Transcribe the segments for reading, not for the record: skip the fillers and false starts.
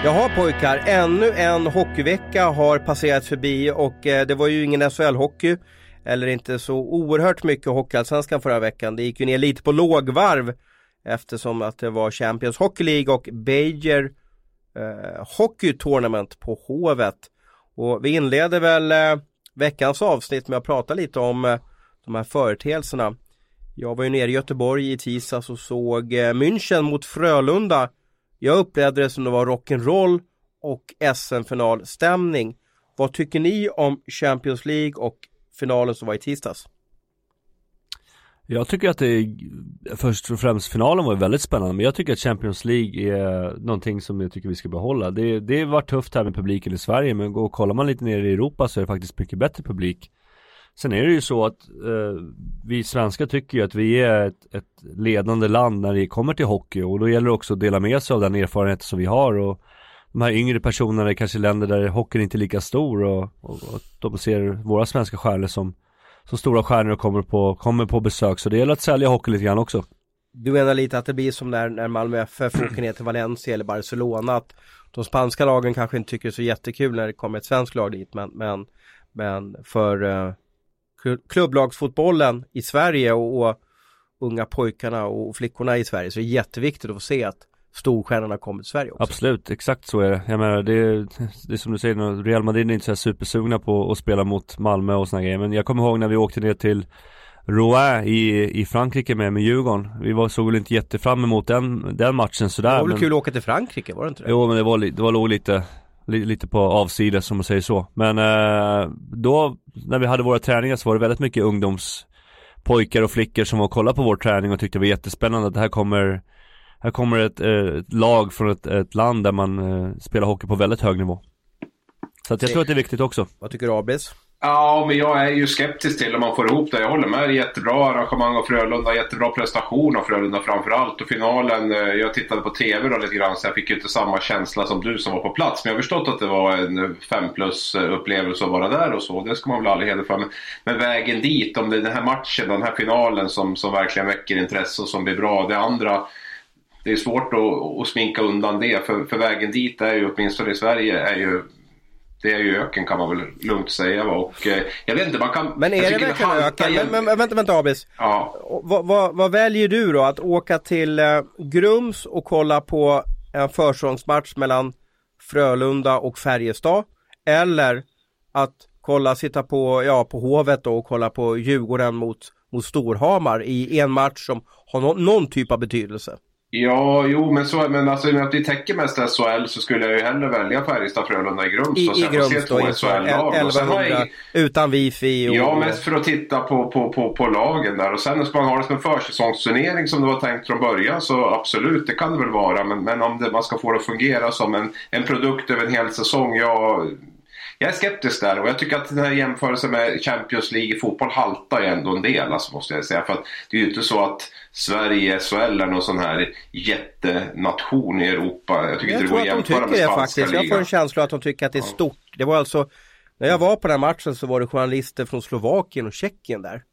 Jaha pojkar, ännu en hockeyvecka har passerat förbi och det var ju ingen SHL-hockey eller inte så oerhört mycket hockeyallsvenskan förra veckan. Det gick ju ner lite på lågvarv eftersom att det var Champions Hockey League och Beijer Hockey Tournament på Hovet. Och vi inleder väl veckans avsnitt med att prata lite om de här företeelserna. Jag var ju nere i Göteborg i tisdags och såg München mot Frölunda. Jag upplevde det som det var rock'n'roll och SM-finalstämning. Vad tycker ni om Champions League och finalen som var i tisdags? Jag tycker att först och främst finalen var väldigt spännande. Men jag tycker att Champions League är någonting som jag tycker vi ska behålla. Det var tufft här med publiken i Sverige. Men kollar man lite ner i Europa så är det faktiskt mycket bättre publik. Sen är det ju så att vi svenskar tycker ju att vi är ett ledande land när det kommer till hockey. Och då gäller det också att dela med sig av den erfarenhet som vi har. Och de här yngre personerna är kanske länder där hockeyn inte är lika stor. Och de ser våra svenska stjärnor som stora stjärnor och kommer på besök. Så det gäller att sälja hockey lite grann också. Du menar lite att det blir som när Malmö FF åker ner till Valencia eller Barcelona. Att de spanska lagen kanske inte tycker det är så jättekul när det kommer ett svenskt lag dit. Men för klubblagsfotbollen i Sverige och unga pojkarna och flickorna i Sverige så är det jätteviktigt att få se att storstjärnorna kommer till Sverige också. Absolut, exakt så är det. Jag menar, det är som du säger, Real Madrid är inte så här supersugna på att spela mot Malmö och såna grejer. Men jag kommer ihåg när vi åkte ner till Rouen i Frankrike med Djurgården. Vi såg väl inte jättefram emot den matchen sådär. Det var väl kul att åka till Frankrike, var det inte det? Jo, men det låg lite på avsidan som man säger så. Men då när vi hade våra träningar så var det väldigt mycket ungdomspojkar och flickor som var och kollade på vår träning och tyckte det var jättespännande att här kommer ett lag från ett land där man spelar hockey på väldigt hög nivå. Så att jag tror att det är viktigt också. Vad tycker du, Abis? Ja, men jag är ju skeptisk till om man får ihop det. Jag håller med, det är jättebra arrangemang av Frölunda, jättebra prestation av Frölunda framförallt. Och finalen, jag tittade på tv då lite grann så jag fick ju inte samma känsla som du som var på plats. Men jag har förstått att det var en 5+ upplevelse att vara där och så. Det ska man väl aldrig hedra för. Men vägen dit, om det är den här matchen, den här finalen som verkligen väcker intresse och som blir bra. Det andra, det är svårt att sminka undan det. För vägen dit är ju, åtminstone i Sverige, det är ju öken kan man väl lugnt säga. Och jag vet inte, man kan... Men är det verkligen öken? Men vänta Abis. Ja. Vad väljer du då? Att åka till Grums och kolla på en försäsongsmatch mellan Frölunda och Färjestad? Eller att sitta på Hovet och kolla på Djurgården mot Storhamar i en match som har någon typ av betydelse? Ja, jo, men alltså när det täcker mest SHL så skulle jag ju hellre välja Färjestad Frölunda i Grums. I Grums då, 1100 utan wifi. Ja, mest för att titta på lagen där. Och sen ska man ha det som en försäsongsturnering som det var tänkt från början, så absolut, det kan det väl vara. Men om man ska få det att fungera som en produkt över en hel säsong, jag är skeptisk där, och jag tycker att den här jämförelsen med Champions League i fotboll haltar ju ändå en del, alltså, måste jag säga. För att det är ju inte så att Sverige, SHL är någon sån här jättenation i Europa. Jag tycker inte det går att jämföra med spanska ligan. Jag får en känsla att de tycker att det är stort. Det var alltså, när jag var på den här matchen så var det journalister från Slovakien och Tjeckien där.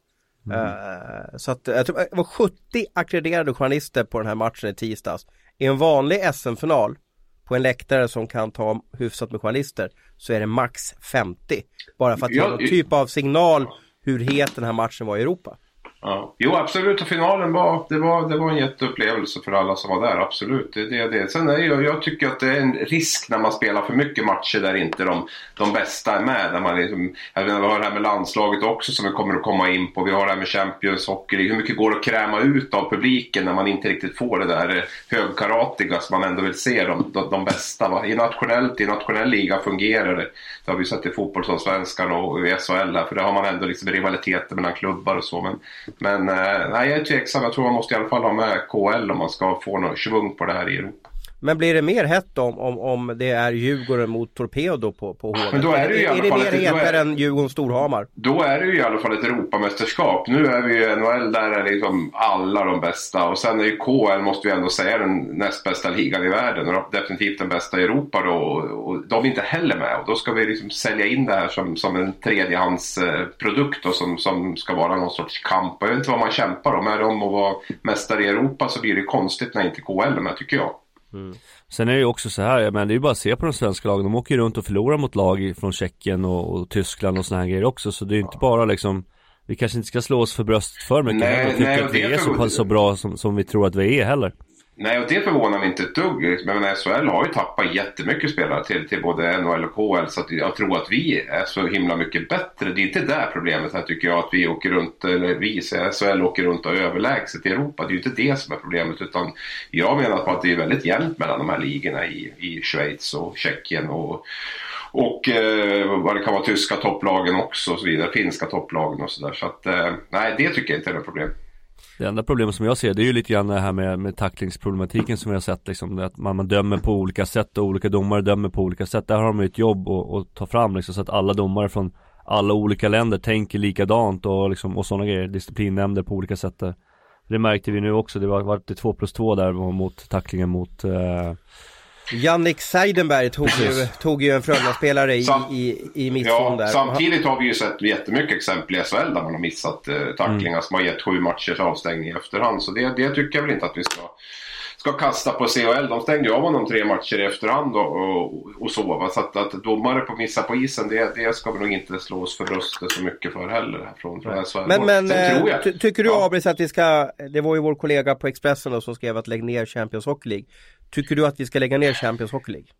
Så att jag tror det var 70 akkrediterade journalister på den här matchen i tisdags. I en vanlig SM-final på en läktare som kan ta hyfsat med journalister så är det max 50. Bara för att ge någon typ av signal hur het den här matchen var i Europa. Ja. Jo, absolut. Och finalen var en jätteupplevelse för alla som var där. Absolut. Det. Sen jag tycker att det är en risk när man spelar för mycket matcher där inte de bästa är med. När man liksom, jag vet, vi har det här med landslaget också som vi kommer att komma in på. Vi har det här med Champions Hockey. Hur mycket går det att kräma ut av publiken när man inte riktigt får det där högkaratiga som man ändå vill se de bästa. Va? I nationell liga fungerar det. Det har vi sett i fotboll som svenskan och i SHL här, för där har man ändå liksom rivaliteter mellan klubbar och så. Men nej, jag är tveksam. Jag tror man måste i alla fall ha med KL om man ska få någon svung på det här i Europa. Men blir det mer hett om det är Djurgården mot Torpedo på Hovet? Men då är det ju i alla fall mer hetare än Djurgården Storhamar? Då är det ju i alla fall ett Europamästerskap. Nu är vi ju NHL, där är liksom alla de bästa. Och sen är ju KL, måste vi ändå säga, den näst bästa ligan i världen. Och definitivt den bästa i Europa då. Och de är inte heller med. Och då ska vi liksom sälja in det här som en tredjehandsprodukt då, som ska vara någon sorts kamp. Jag vet inte vad man kämpar om. Är de att vara mästare i Europa så blir det konstigt när inte KL är med, tycker jag. Sen är det ju också så här, men det är ju bara att se på de svenska lagen. De åker ju runt och förlorar mot lag från Tjeckien och Tyskland och såna här grejer också. Så det är ju inte bara liksom, vi kanske inte ska slå oss för bröstet för mycket. Jag tycker att vi är så bra som vi tror att vi är heller. Nej, och det förvånar mig inte ett dugg. Men SHL har ju tappat jättemycket spelare till både NHL och KHL. Så att jag tror att vi är så himla mycket bättre. Det är inte där problemet här, tycker jag, att vi åker runt, eller vi, SHL åker runt och överlägset i Europa. Det är ju inte det som är problemet, utan jag menar på att det är väldigt jämnt mellan de här ligorna i Schweiz och Tjeckien och vad det kan vara, tyska topplagen också och så vidare, finska topplagen och sådär. Så att nej, det tycker jag inte är något problem. Det enda problemet som jag ser, det är ju lite grann det här med tacklingsproblematiken som vi har sett liksom, att man dömer på olika sätt och olika domare dömer på olika sätt. Där har de ju ett jobb att ta fram liksom, så att alla domare från alla olika länder tänker likadant och, liksom, och sådana grejer, disciplinnämnder på olika sätt. Det märkte vi nu också, det var 2+2 där mot tacklingen mot Jannik Seidenberg tog ju en Frölunda-spelare i mittzon där. Samtidigt har vi ju sett jättemycket exempel i SHL där man har missat tacklingar som har gett 7 matchers avstängning i efterhand. Så det tycker jag väl inte att vi ska kasta på CHL. De stängde ju av honom 3 matcher i efterhand och så. Så att domare på missa på isen, det ska vi nog inte slå oss för bröstet så mycket för heller från SHL. Men tycker du, Abris, att vi ska, det var ju vår kollega på Expressen då, som skrev att lägga ner Champions Hockey League. Tycker du att vi ska lägga ner Champions Hockey League?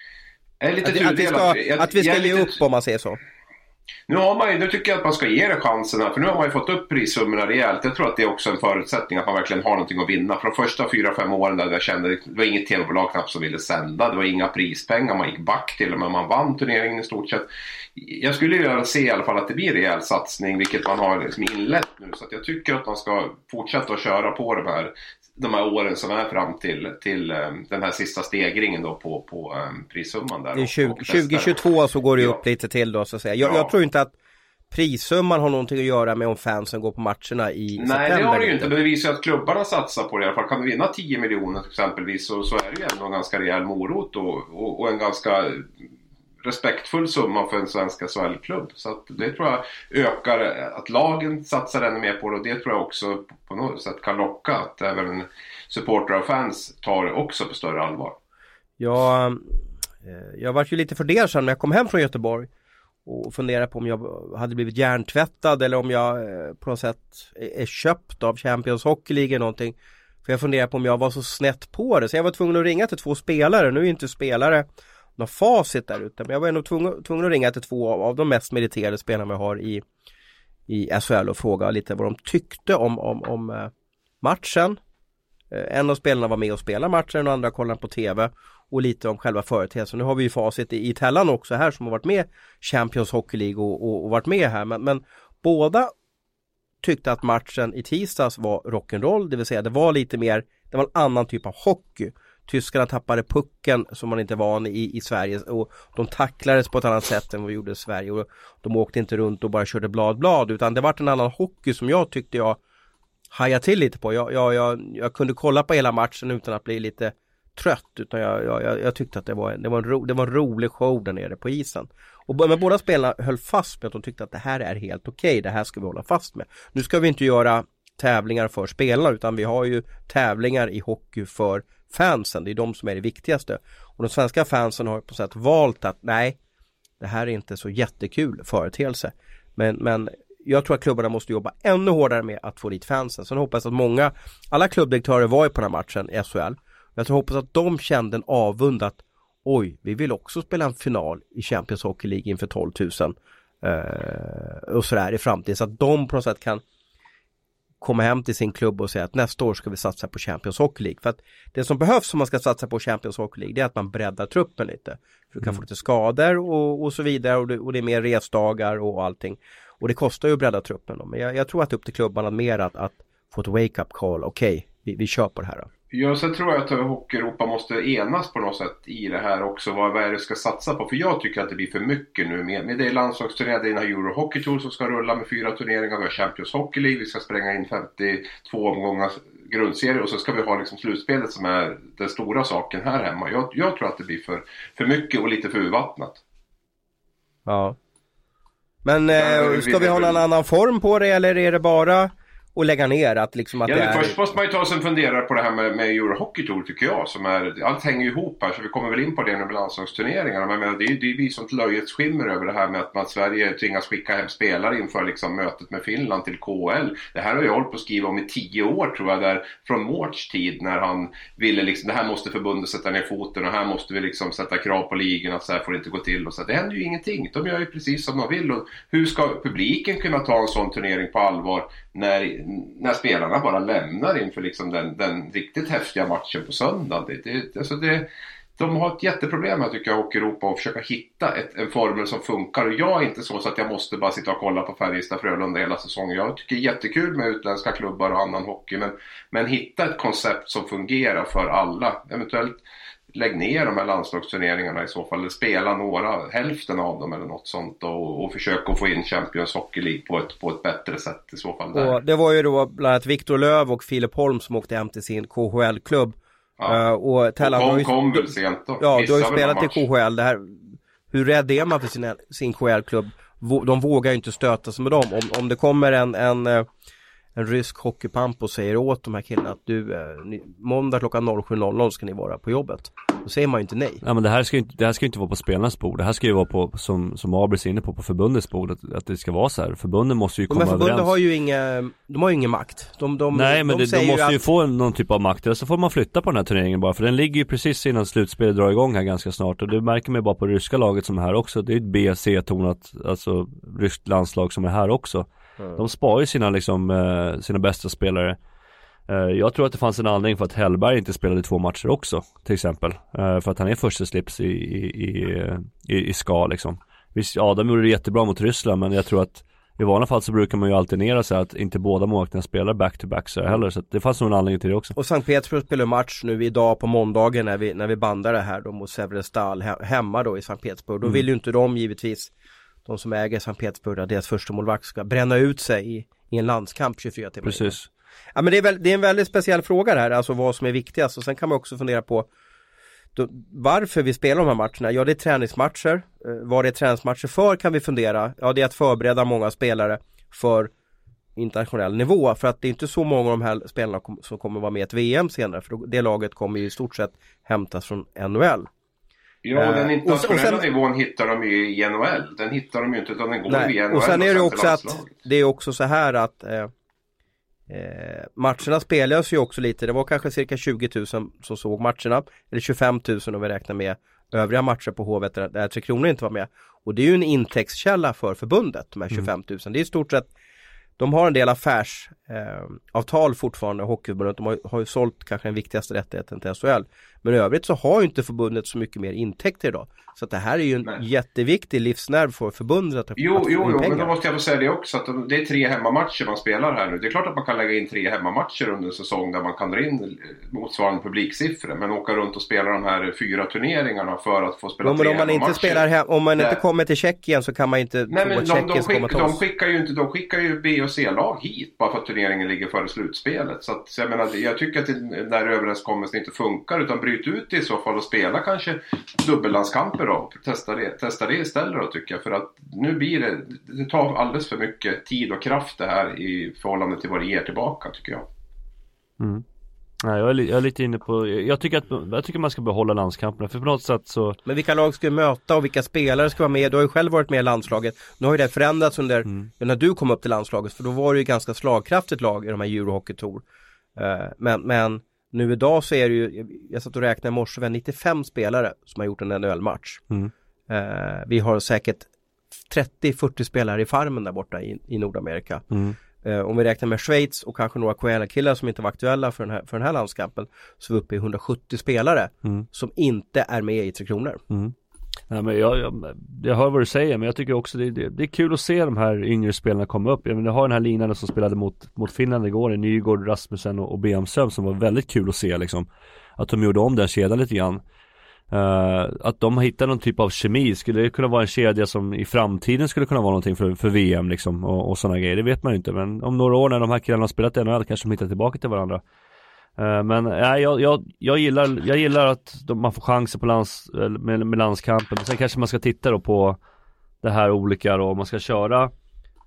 Att vi ska ge upp, om man säger så. Nu tycker jag att man ska ge det chansen här, för nu har man ju fått upp prissummorna rejält. Jag tror att det är också en förutsättning att man verkligen har någonting att vinna. För de första 4-5 åren där jag kände, det var inget tv-bolag knappt som ville sända, det var inga prispengar, man gick back till och med, man vann turneringen i stort sett. Jag skulle ju se i alla fall att det blir en rejäl satsning, vilket man har liksom inlett nu. Så att jag tycker att man ska fortsätta att köra på de här åren som är fram till den här sista stegringen då på prissumman där. I 2022 så går det upp lite till då, så att säga. Jag tror inte att prissumman har någonting att göra med om fansen går på matcherna i september. Nej, det har det ju inte. Men det visar ju att klubbarna satsar på det i alla fall. Kan du vinna 10 miljoner exempelvis, så är det ju ändå en ganska rejäl morot och en ganska respektfull summa för en svenska SHL-klubb. Så att det tror jag ökar att lagen satsar ännu mer på det, och det tror jag också på något sätt kan locka att även supportrar och fans tar det också på större allvar. Jag var ju lite fundersam när jag kom hem från Göteborg och funderade på om jag hade blivit hjärntvättad eller om jag på något sätt är köpt av Champions Hockey League eller någonting. För jag funderade på om jag var så snett på det, så jag var tvungen att ringa till 2 spelare. Nu är inte spelare någon facit där ute, men jag var ändå tvungen att ringa till 2 av de mest meriterade spelarna vi har i SHL och fråga lite vad de tyckte om matchen. En av spelarna var med och spelade matchen och andra kollade på tv, och lite om själva företeelsen. Nu har vi ju facit i Tellan också här, som har varit med Champions Hockey League och varit med här, men båda tyckte att matchen i tisdags var rock'n'roll, det vill säga det var lite mer, det var en annan typ av hockey. Tyskarna tappade pucken som man inte var van i Sverige, och de tacklades på ett annat sätt än vad vi gjorde i Sverige, och de åkte inte runt och bara körde blad, utan det var en annan hockey som jag tyckte jag hajade till lite på. Jag kunde kolla på hela matchen utan att bli lite trött, utan jag tyckte att det var en rolig show där nere på isen. Men båda spelarna höll fast med att de tyckte att det här är helt okej, det här ska vi hålla fast med. Nu ska vi inte göra tävlingar för spelarna, utan vi har ju tävlingar i hockey för fansen, det är de som är det viktigaste. Och de svenska fansen har på sätt valt att nej, det här är inte så jättekul företeelse. Men jag tror att klubbarna måste jobba ännu hårdare med att få dit fansen. Så jag hoppas att alla klubbdirektörer var ju på den här matchen i SHL. Jag hoppas att de kände en avund att oj, vi vill också spela en final i Champions Hockey League inför 12 000 och sådär i framtiden. Så att de på något sätt kan komma hem till sin klubb och säga att nästa år ska vi satsa på Champions Hockey League. För att det som behövs om man ska satsa på Champions Hockey League, det är att man breddar truppen lite. För du kan få lite skador och så vidare, och det är mer resdagar och allting. Och det kostar ju att bredda truppen då. Men jag tror att det är upp till klubbarna mer att få ett wake-up call. Okej, vi kör på det här då. Ja, så tror jag att Hockey-Europa måste enas på något sätt i det här också. Vad är det ska satsa på? För jag tycker att det blir för mycket nu med det landslagsturneringar, det är den här Euro Hockey Tour som ska rulla med 4 turneringar. Vi har Champions Hockey League, vi ska spränga in 52 omgångar grundserie, och så ska vi ha liksom slutspelet som är den stora saken här hemma. Jag tror att det blir för mycket och lite för urvattnat. Ja. Men ska vi ha en annan form på det, eller är det bara och lägga ner att liksom att ja, det är... Först måste man ju ta sig en funderare på det här med Eurohockey Tour, tycker jag, som är, allt hänger ihop här, så vi kommer väl in på det med landslagsturneringarna, men det är vi som löjets skimmer över det här med att Sverige tvingas skicka hem spelare inför liksom mötet med Finland till KHL. Det här har jag hållit på att skriva om i 10 år, tror jag, där från Mårts tid, när han ville liksom, det här måste förbundet sätta ner foten och här måste vi liksom sätta krav på ligan att så här får det inte gå till, och så det händer ju ingenting, de gör ju precis som de vill, och hur ska publiken kunna ta en sån turnering på allvar när spelarna bara lämnar inför liksom den riktigt häftiga matchen på söndag? De har ett jätteproblem här, tycker jag, Hockey Europa, och försöka hitta en formel som funkar. Och jag är inte så att jag måste bara sitta och kolla på Färjestad Frölunda hela säsongen. Jag tycker det är jättekul med utländska klubbar och annan hockey, men hitta ett koncept som fungerar för alla. Eventuellt lägg ner de här landslagsturneringarna i så fall, eller spela hälften av dem eller något sånt, och försöka att få in Champions Hockey League på ett bättre sätt i så fall. Där. Och det var ju då bland annat Victor Löv och Filip Holm som åkte hem till sin KHL-klubb. Ja. Och Tellan kom väl sent då. Ja, du har ju spelat i KHL. Det här, hur rädd är man för sin KHL-klubb? De vågar ju inte stöta sig med dem. Om det kommer en rysk hockeypamp och säger åt de här killarna att måndag klockan 07.00 ska ni vara på jobbet, då säger man ju inte nej. Ja, men det här ska ju inte vara på spelarnas bord. Det här ska ju vara på, som Abris är inne på förbundets bord, att det ska vara så här. Förbunden måste ju komma överens. Men förbunden har ju ingen makt. Nej, men de måste ju få någon typ av makt. Eller så får man flytta på den här turneringen bara, för den ligger ju precis innan slutspelet drar igång här ganska snart. Och det märker man ju bara på ryska laget som är här också. Det är ett B-C-tonat, alltså ryskt landslag som är här också. De sparar ju sina bästa spelare. Jag tror att det fanns en anledning för att Hellberg inte spelade 2 matcher också, till exempel. För att han är första slips i ska liksom. Visst, de gjorde det jättebra mot Ryssland, men jag tror att i vanliga fall så brukar man ju alternera sig att inte båda målvakterna spelar back-to-back så heller. Så att det fanns nog en anledning till det också. Och Sankt Petersburg spelar match nu idag på måndagen när vi bandar det här då mot Severstal hemma då i Sankt Petersburg. Då vill ju inte de givetvis, de som äger Sankt Petersburg, att deras första målvakt ska bränna ut sig i en landskamp 24 timmar. Precis. Ja, men det är en väldigt speciell fråga det här, alltså vad som är viktigast. Och sen kan man också fundera på varför vi spelar de här matcherna. Ja, det är träningsmatcher. Vad det är träningsmatcher för kan vi fundera. Ja, det är att förbereda många spelare för internationell nivå. För att det är inte så många av de här spelarna som kommer vara med i ett VM senare. För det laget kommer ju i stort sett hämtas från NHL. Ja, den internationella nivån hittar de ju i NHL. Den hittar de ju inte, utan den går via NHL. Och sen är det också att det är också så här att matcherna spelas ju också lite. Det var kanske cirka 20 000 som såg matcherna, eller 25 000 om vi räknar med övriga matcher på Hovet där 3 Kronor inte var med. Och det är ju en intäktskälla för förbundet, de här 25 000. Det är i stort sett, de har en del affärsavtal fortfarande, Hockeyförbundet. De har ju sålt kanske den viktigaste rättigheten till SHL. Men i övrigt så har ju inte förbundet så mycket mer intäkter idag. Så att det här är ju en jätteviktig livsnerv för förbundet att Jo, men då måste jag få säga det också, att det är 3 hemmamatcher man spelar här nu. Det är klart att man kan lägga in 3 hemmamatcher under en säsong där man kan dra in motsvarande publiksiffror, men åka runt och spela de här 4 turneringarna för att få spela 3 hemmamatcher. Om man inte kommer till Tjeckien så kan man inte de skickar ju B- och C-lag hit bara för att turneringen ligger före slutspelet. Så att, jag tycker att när överenskommelsen inte funkar, utan bryt ut det i så fall och spela kanske dubbellandskamper då. Testa det istället då, tycker jag. För att nu blir det tar alldeles för mycket tid och kraft det här i förhållande till vad det ger tillbaka, tycker jag. Mm. Nej, jag är lite inne på, jag tycker man ska behålla landskamperna, för på något sätt så. Men vilka lag ska möta och vilka spelare ska vara med? Du har ju själv varit med i landslaget. Nu har ju det förändrats under när du kom upp till landslaget, för då var det ju ganska slagkraftigt lag i de här Eurohockey Tour. Men nu idag så är det ju, jag satt och räknade i morse, 95 spelare som har gjort en NHL-match. Vi har säkert 30-40 spelare i farmen där borta i Nordamerika. Om vi räknar med Schweiz och kanske några KHL-killar som inte var aktuella för den här landskampen, så är vi uppe i 170 spelare som inte är med i 3 Kronor. Ja, men jag hör vad du säger, men jag tycker också det är kul att se de här yngre spelarna komma upp. Jag har den här linan som spelade mot Finland igår, Nygård, Rasmussen och Beamström, som var väldigt kul att se liksom. Att de gjorde om den kedjan lite grann. Att de hittar någon typ av kemi. Skulle det kunna vara en kedja som i framtiden skulle kunna vara någonting för VM liksom, och sådana grejer, det vet man ju inte. Men om några år när de här killarna har spelat NHL kanske de hittar tillbaka till varandra. Men jag gillar att man får chanser på med landskampen. Men sen kanske man ska titta då på det här olika då. Om man ska köra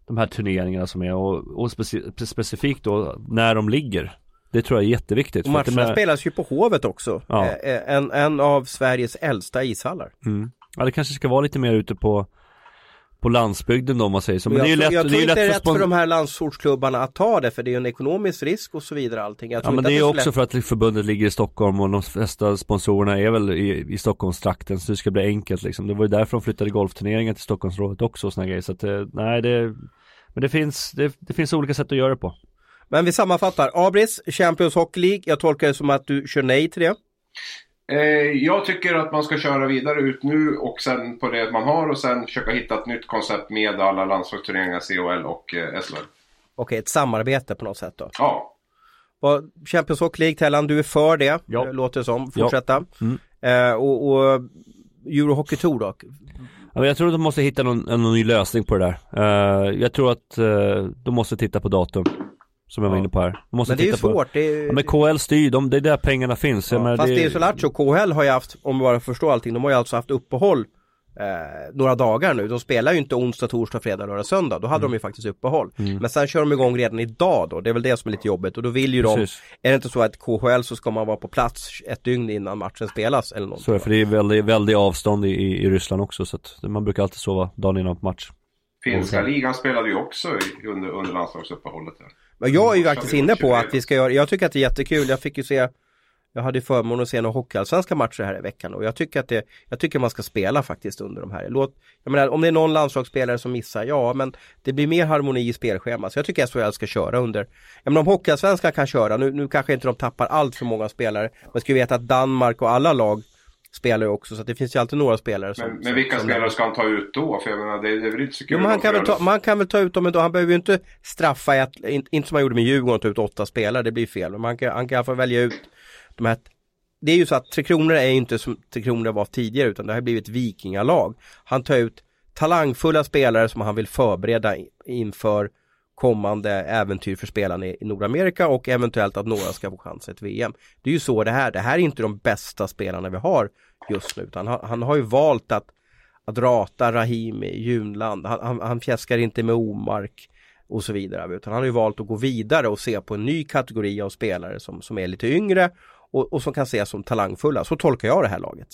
de här turneringarna som är och specifikt då när de ligger. Det tror jag är jätteviktigt. Och matcherna spelas ju på Hovet också. Ja. En av Sveriges äldsta ishallar. Ja, det kanske ska vara lite mer ute på landsbygden då, om man säger så. Men jag tror inte det är rätt för de här landsortsklubbarna att ta det, för det är ju en ekonomisk risk och så vidare allting. Ja, men det är också för att förbundet ligger i Stockholm och de flesta sponsorerna är väl i Stockholmstrakten, så det ska bli enkelt liksom. Det var ju därför de flyttade golfturneringen till Stockholmsrådet också och såna grejer. Så att men det finns olika sätt att göra det på. Men vi sammanfattar. Abris, Champions Hockey League. Jag tolkar det som att du kör nej till det. Jag tycker att man ska köra vidare ut nu och sen på det man har och sen försöka hitta ett nytt koncept med alla landslagsturneringar, CHL och SHL. Okej, ett samarbete på något sätt då. Ja. Och Champions Hockey League, Tellan, du är för det. Ja. Låter det som. Fortsätta. Ja. Och Eurohockey Tour då? Ja, jag tror att de måste hitta någon ny lösning på det där. Jag tror att de måste titta på datum. Som jag var inne på här. De måste men det är ju titta svårt. Ja, men KHL styr, det är där pengarna finns. Ja, fast det är så lattjo. KHL har ju haft, om vi bara förstår allting, de har ju alltså haft uppehåll några dagar nu. De spelar ju inte onsdag, torsdag, fredag, lördag, söndag. Då hade de ju faktiskt uppehåll. Men sen kör de igång redan idag då. Det är väl det som är lite jobbigt. Och då vill ju Precis. Är det inte så att KHL så ska man vara på plats ett dygn innan matchen spelas eller något? Så är det, för det är väldigt avstånd i Ryssland också. Så att man brukar alltid sova dagen innan på match. Finska ligan spelade ju också under landslagsuppehållet här. Men jag är ju faktiskt inne på att vi ska göra, jag tycker att det är jättekul. Jag hade ju förmånen att se några hockeyallsvenska matcher här i veckan och jag tycker man ska spela faktiskt under de här. Jag menar, om det är någon landslagsspelare som missar, ja, men det blir mer harmoni i spelschema. Så jag tycker att SHL ska köra under. Jag menar, om hockeyallsvenska kan köra, nu kanske inte de tappar allt för många spelare. Man ska ju veta att Danmark och alla lag spelar ju också, så att det finns ju alltid några spelare som... Men vilka spelare ska han ta ut då? För jag menar, det är väl inte så kul. Jo, man kan väl ta ut dem, men då han behöver ju inte straffa inte som man gjorde med Djurgården, ta ut 8 spelare, det blir fel. Men han kan i alla fall välja ut de här. Det är ju så att Tre Kronor är inte som Tre Kronor var tidigare, utan det har blivit vikingalag. Han tar ut talangfulla spelare som han vill förbereda inför kommande äventyr för spelarna i Nordamerika och eventuellt att några ska få chans ett VM. Det är ju så det här är inte de bästa spelarna vi har just nu, utan han har ju valt att rata Rahim i Junland. Han fjäskar inte med Omark och så vidare, utan han har ju valt att gå vidare och se på en ny kategori av spelare som är lite yngre och som kan ses som talangfulla. Så tolkar jag det här laget.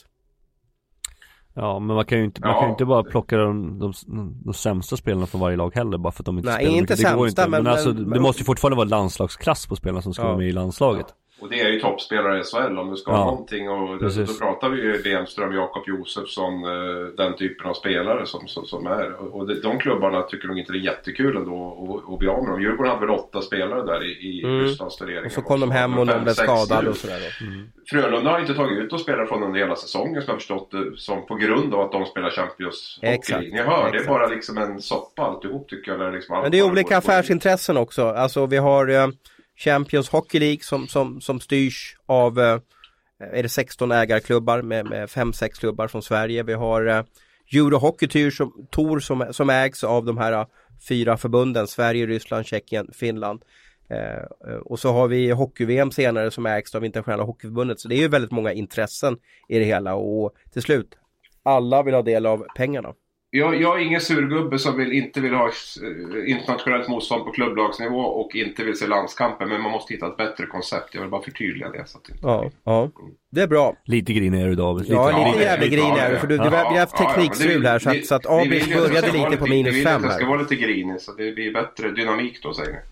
Ja, men man kan ju inte bara plocka de sämsta spelarna från varje lag heller, bara för att de inte Nej, spelar. inte sämsta, men alltså, det måste ju fortfarande vara landslagsklass på spelarna som ska vara med i landslaget. Ja. Och det är ju toppspelare i SHL om du ska ha någonting, och då pratar vi ju Bemström, Jakob Josefsson, den typen av spelare som är. Och de klubbarna tycker nog inte det är jättekul ändå att bli av med dem. Djurgården hade väl 8 spelare där i Rysslands turneringen. Och så kom de hem och de blev skadade och sådär då. Frölunda har inte tagit ut och spelat från under hela säsongen, som jag förstått det, som på grund av att de spelar Champions Hockey League. Ni hör, det är bara liksom en soppa alltihop, tycker jag. Där liksom men det är olika affärsintressen också. Alltså vi har Champions Hockey League som styrs av är det 16 ägarklubbar med 5-6 klubbar från Sverige. Vi har Eurohockey Tour som ägs av de här 4 förbunden, Sverige, Ryssland, Tjeckien, Finland. Och så har vi hockey-VM senare som ägs av Internationella Hockeyförbundet. Så det är ju väldigt många intressen i det hela, och till slut alla vill ha del av pengarna. Jag är ingen surgubbe som inte vill ha internationellt motstånd på klubblagsnivå och inte vill se landskamper, men man måste hitta ett bättre koncept. Jag vill bara förtydliga det. Så att inte ja, det är bra. Lite grinig är du då. Lite jävla grinig är du, för vi har haft teknikstrul här, så att Abris började lite på -5 här. Det ska vara lite grinig, så det blir bättre dynamik då, säger ni.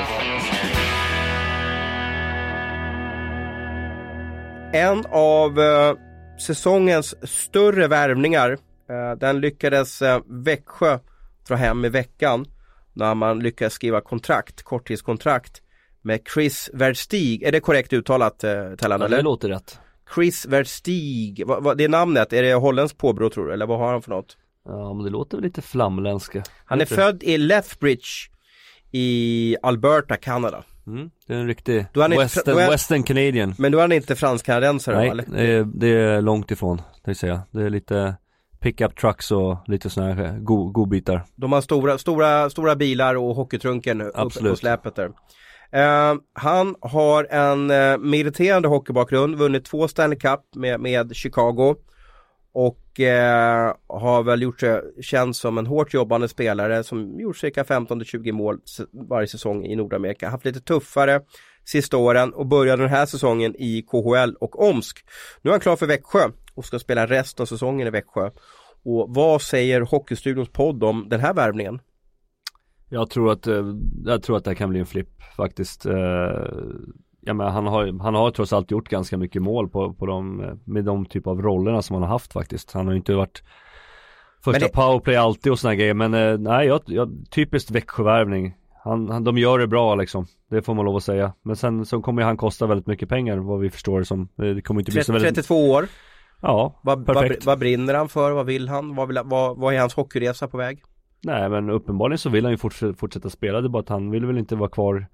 En av säsongens större värvningar, den lyckades Växjö dra hem i veckan när man lyckades skriva korttidskontrakt med Chris Versteeg. Är det korrekt uttalat, Tellan? Ja, det låter rätt. Chris Versteeg, vad det är namnet? Är det holländskt påbrå, tror du? Eller vad har han för något? Ja, men det låter väl lite flamländska. Han är född i Lethbridge i Alberta, Kanada. Det är en riktig Western Canadian. Men då är han inte fransk-kanadensare? Nej, eller? Det är långt ifrån, det vill säga. Det är lite pickup trucks och lite såna här godbitar. De har stora bilar och hockeytrunken uppe på släpet där. Han har en meriterande hockeybakgrund, vunnit 2 Stanley Cup med Chicago och har väl gjort sig känd som en hårt jobbande spelare som gjort cirka 15-20 mål varje säsong i Nordamerika. Haft lite tuffare sista åren och började den här säsongen i KHL och Omsk. Nu är han klar för Växjö och ska spela resten av säsongen i Växjö. Och vad säger Hockeystudions podd om den här värvningen? Jag tror att det kan bli en flipp faktiskt. Ja, men han har trots allt gjort ganska mycket mål med de typ av rollerna som han har haft faktiskt. Han har ju inte varit första powerplay alltid och såna grejer, men nej, typiskt Växjövärvning. De gör det bra liksom. Det får man lov att säga. Men sen så kommer han kosta väldigt mycket pengar, vad vi förstår det som. Det kommer inte bli så väldigt... 32 år. Ja, perfekt. Vad brinner han för? Vad vill han? Vad är hans hockeyresa på väg? Nej, men uppenbarligen så vill han ju fortsätta spela. Det är bara att han vill väl inte vara kvar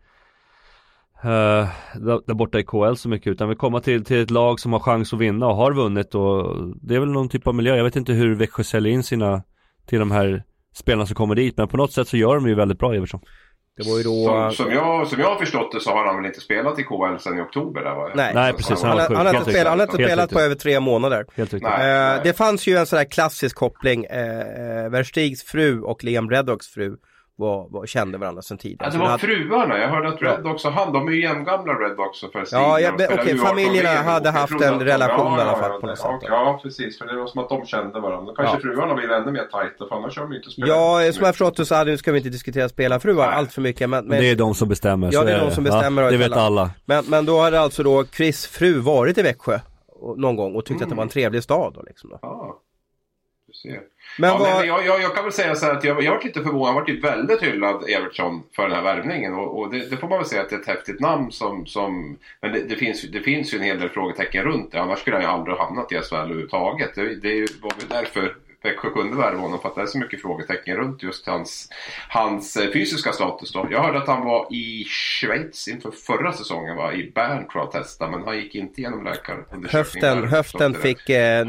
där borta i KL så mycket, utan vill komma till ett lag som har chans att vinna och har vunnit, och det är väl någon typ av miljö. Jag vet inte hur Växjö säljer in sina till de här spelarna som kommer dit, men på något sätt så gör de ju väldigt bra, Evertsson. Det var ju då... som jag har förstått det så har han väl inte spelat i KL sedan i oktober där, va? Nej, precis. Han har inte spelat på över 3 månader. Helt riktigt. Det fanns ju en sån här klassisk koppling. Verstigs fru och Liam Reddocks fru kände varandra sedan tidigare. Alltså det var fruarna. Jag hörde att Reddox och de är ju jämngamla Reddox och Verstig. Okej, familjerna hade haft en relation i alla fall på något sätt. Ja, precis. För det var som att de kände varandra. Kanske fruarna blev ännu mer tajta, för annars har de inte spelat. Ja, som jag förstått det så nu ska vi inte diskutera spelarfruar allt för mycket. Men det är de som bestämmer. Ja, det är de som bestämmer. Det vet alla. Men då hade alltså då Chris fru varit i Växjö någon gång och tyckte att det var en trevlig stad då, liksom då. Ja. Men, men jag kan väl säga så här att jag var lite förvånad. Jag var varit väldigt hyllad Evertsson för den här värvningen, och det får man väl säga att det är ett häftigt namn som men det finns ju en hel del frågetecken runt det. Annars skulle han ju aldrig ha hamnat i SHL överhuvudtaget. Det var väl därför Växjö kunde värva honom, för att det är så mycket frågetecken runt just hans fysiska status då. Jag hörde att han var i Schweiz inför förra säsongen, var i Bern tror jag, testa, men han gick inte igenom läkarundersökningen. Höften fick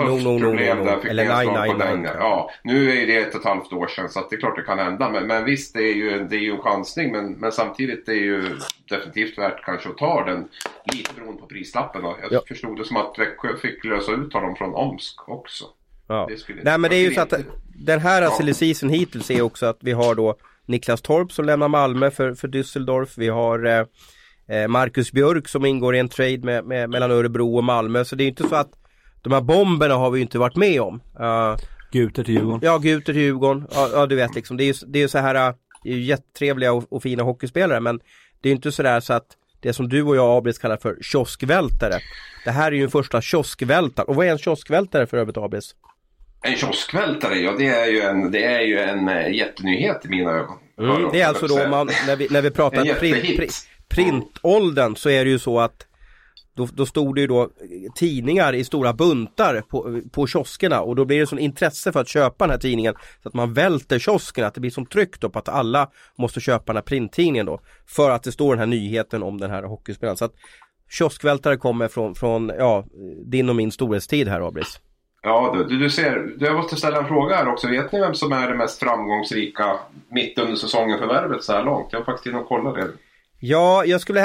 eller nej. Ja, nu är det 1,5 år sedan, så att det är klart det kan hända, men visst, det är ju en chansning, men samtidigt är det ju definitivt värt kanske att ta den, lite beroende på prislappen. Jag förstod det som att Växjö fick lösa ut honom från Omsk också. Ja. Nej, men det är ju så att den här silly season hittills är också att vi har då Niklas Torp som lämnar Malmö för Düsseldorf. Vi har Marcus Björk som ingår i en trade mellan Örebro och Malmö. Så det är ju inte så att de här bomberna har vi ju inte varit med om. Guter till Djurgården. Ja, Guter till Djurgården. Ja, du vet liksom. Det är ju så här, det är ju jättetrevliga och fina hockeyspelare, men det är ju inte så där så att det som du och jag Abris kallar för kioskvältare. Det här är ju en första kioskvältare. Och vad är en kioskvältare för övrigt, Abris? En kioskvältare, ja, det är ju en jättenyhet i mina ögon. Det är alltså då när vi pratar printåldern, så är det ju så att då stod det ju då tidningar i stora buntar på kioskerna, och då blir det sån intresse för att köpa den här tidningen så att man välter kioskerna, att det blir som tryck då på att alla måste köpa den här printtidningen då, för att det står den här nyheten om den här hockeyspelaren. Så att kioskvältare kommer från din och min storhetstid här, Abris. Ja, du ser, jag måste ställa en fråga här också. Vet ni vem som är det mest framgångsrika mitt under säsongen för värvet så här långt? Jag har faktiskt inte kolla det. Ja, jag skulle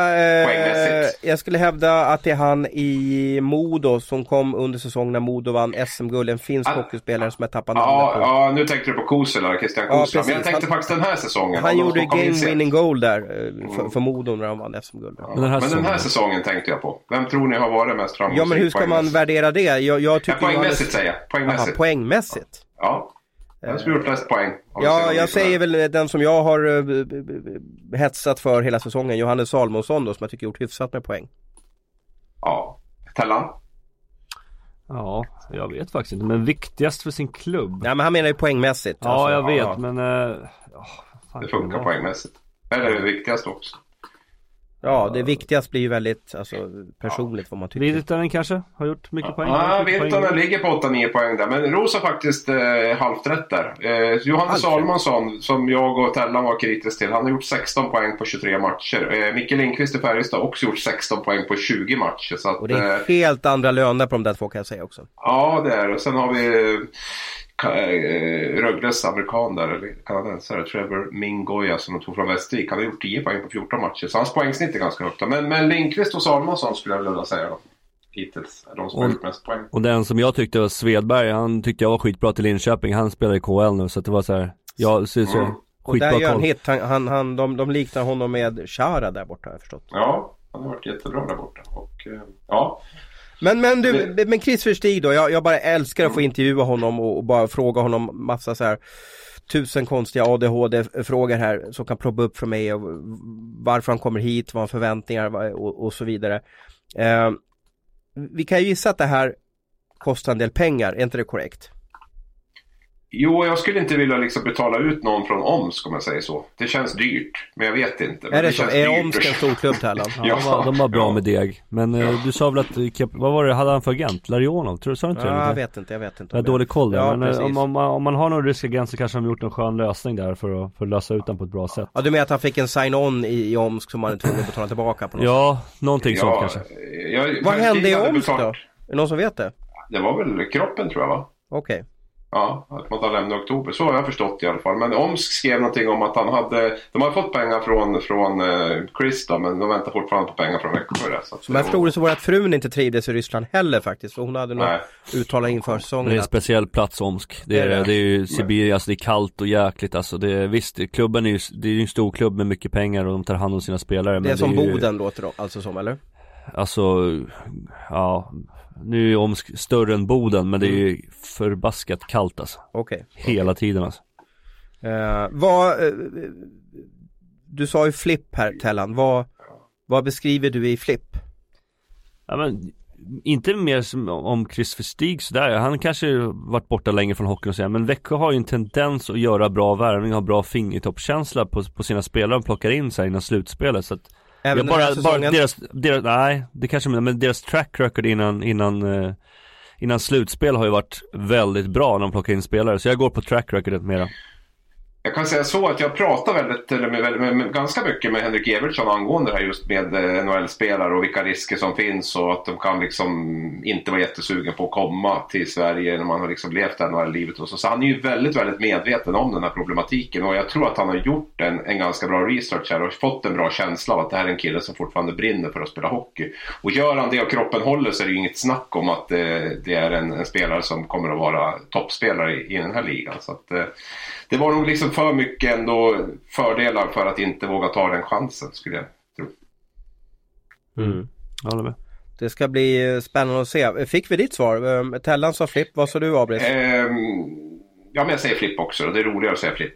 hävda att det är han i Modo som kom under säsongen när Modo vann SM-guld, en finsk hockeyspelare som jag tappade namnet på. Ja, nu tänkte du på Kosela, Christian Kosela. Men jag tänkte faktiskt den här säsongen. Han gjorde game-winning goal där för Modo när han vann SM-guld. Ja. Men den här säsongen tänkte jag på. Vem tror ni har varit mest framgångsrik? Ja, men hur ska man värdera det? Jag tycker poängmässigt säger jag. Poängmässigt? Ja. Jag har gjort näst poäng. Ja, jag säger väl den som jag har hetsat för hela säsongen, Johannes Salmonsson då, som jag tycker gjort hyfsat med poäng. Ja. Tellan? Ja, jag vet faktiskt inte, men viktigast för sin klubb. Ja, men han menar ju poängmässigt. Ja, alltså, jag vet, men det funkar poängmässigt. Eller det viktigaste också. Ja, det viktigaste blir ju väldigt personligt vad man tycker. Virtanen kanske har gjort mycket poäng. Ja, Virtanen ligger på 8-9 poäng där. Men Ros har faktiskt halvt rätt där. Johannes Salmonsson, som jag och Tellan var kritisk till, han har gjort 16 poäng på 23 matcher. Micke Lindqvist i Färjestad har också gjort 16 poäng på 20 matcher. Så att, och det är helt andra löner på de där två, kan jag säga också. Ja, det är det. Sen har vi Rögles amerikan där, eller kanadensare, Trevor Mingoya, som de tog från Västervik. Han har gjort 10 poäng på 14 matcher, så hans poängsnitt är ganska högt. Men Lindqvist och Salmonsson skulle jag vilja säga då. hittills. De som har gjort mest poäng. Och den som jag tyckte var Svedberg, han tyckte jag var skitbra till Linköping. Han spelar i KL nu, så att det var så här. Ja, så och där gör han hit. De liknar honom med Chara där borta, har jag förstått. Ja, han har varit jättebra där borta. Och, ja. Men Chris Versteeg då, jag bara älskar att få intervjua honom och bara fråga honom massa så här 1000 konstiga ADHD-frågor här som kan ploppa upp för mig, och varför han kommer hit, vad han förväntningar och så vidare. Vi kan ju gissa att det här kostar en del pengar, är inte det korrekt? Jo, jag skulle inte vilja liksom betala ut någon från Omsk, om jag säger så. Det känns dyrt, men jag vet inte. Är det så? Är Omsk en stor klubb, Tällan? Ja, de var bra med deg. Men du sa väl att, vad var det, hade han för agent? Larionov, tror du? Sa du inte det? Jag vet inte. Jag har dålig koll där, ja, men om man har någon rysk agent så kanske de har gjort en skön lösning där för att lösa ut den på ett bra sätt. Ja, du menar att han fick en sign-on i Omsk som man är tvungen att betala tillbaka på något sätt? Någonting sånt kanske. Vad hände i Omsk då? Är det någon som vet det? Det var väl kroppen, tror jag, va? Okej. Ja, att man tar lämna i oktober. Så har jag förstått i alla fall. Men Omsk skrev någonting om att de hade fått pengar från Chris då, men de väntar fortfarande på pengar från Växjö. Så jag förstod det så var att frun inte trivdes i Ryssland heller faktiskt. För hon hade nog uttalat inför säsongen. Det är en speciell plats, Omsk. Det är ju Sibirien, alltså det är kallt och jäkligt. Alltså klubben är ju en stor klubb med mycket pengar och de tar hand om sina spelare. Det är som Boden låter då, alltså som, eller? Alltså, ja... Nu är Omsk större än Boden, men det är ju förbaskat kallt alltså. Okej. Hela tiden alltså. Du sa ju flipp här, Tellan. Vad beskriver du i flipp? Ja, men inte mer som om Chris Versteeg sådär. Han kanske varit borta länge från hockeyn och så, men Växjö har ju en tendens att göra bra värvning, ha bra fingertoppskänsla på sina spelare och plockar in sig innan slutspelet, så att även bara deras nej, det kanske, men deras track record innan slutspel har ju varit väldigt bra när de plockar in spelare, så jag går på track recordet mera. Jag kan säga så att jag pratar ganska mycket med Henrik Evertsson angående det här just med NHL-spelare och vilka risker som finns, och att de kan liksom inte vara jättesugen på att komma till Sverige när man har liksom levt NHL-livet och så han är ju väldigt, väldigt medveten om den här problematiken, och jag tror att han har gjort en ganska bra research här och fått en bra känsla av att det här är en kille som fortfarande brinner för att spela hockey, och gör han det och kroppen håller så är det ju inget snack om att det är en spelare som kommer att vara toppspelare i den här ligan, så att det var nog liksom för mycket ändå fördelar för att inte våga ta den chansen, skulle jag tro. Ja, det. Det ska bli spännande att se. Fick vi ditt svar? Tellan sa flipp, vad sa du, Abris? Ja, men jag säger flipp också. Det är roligare att säga flipp.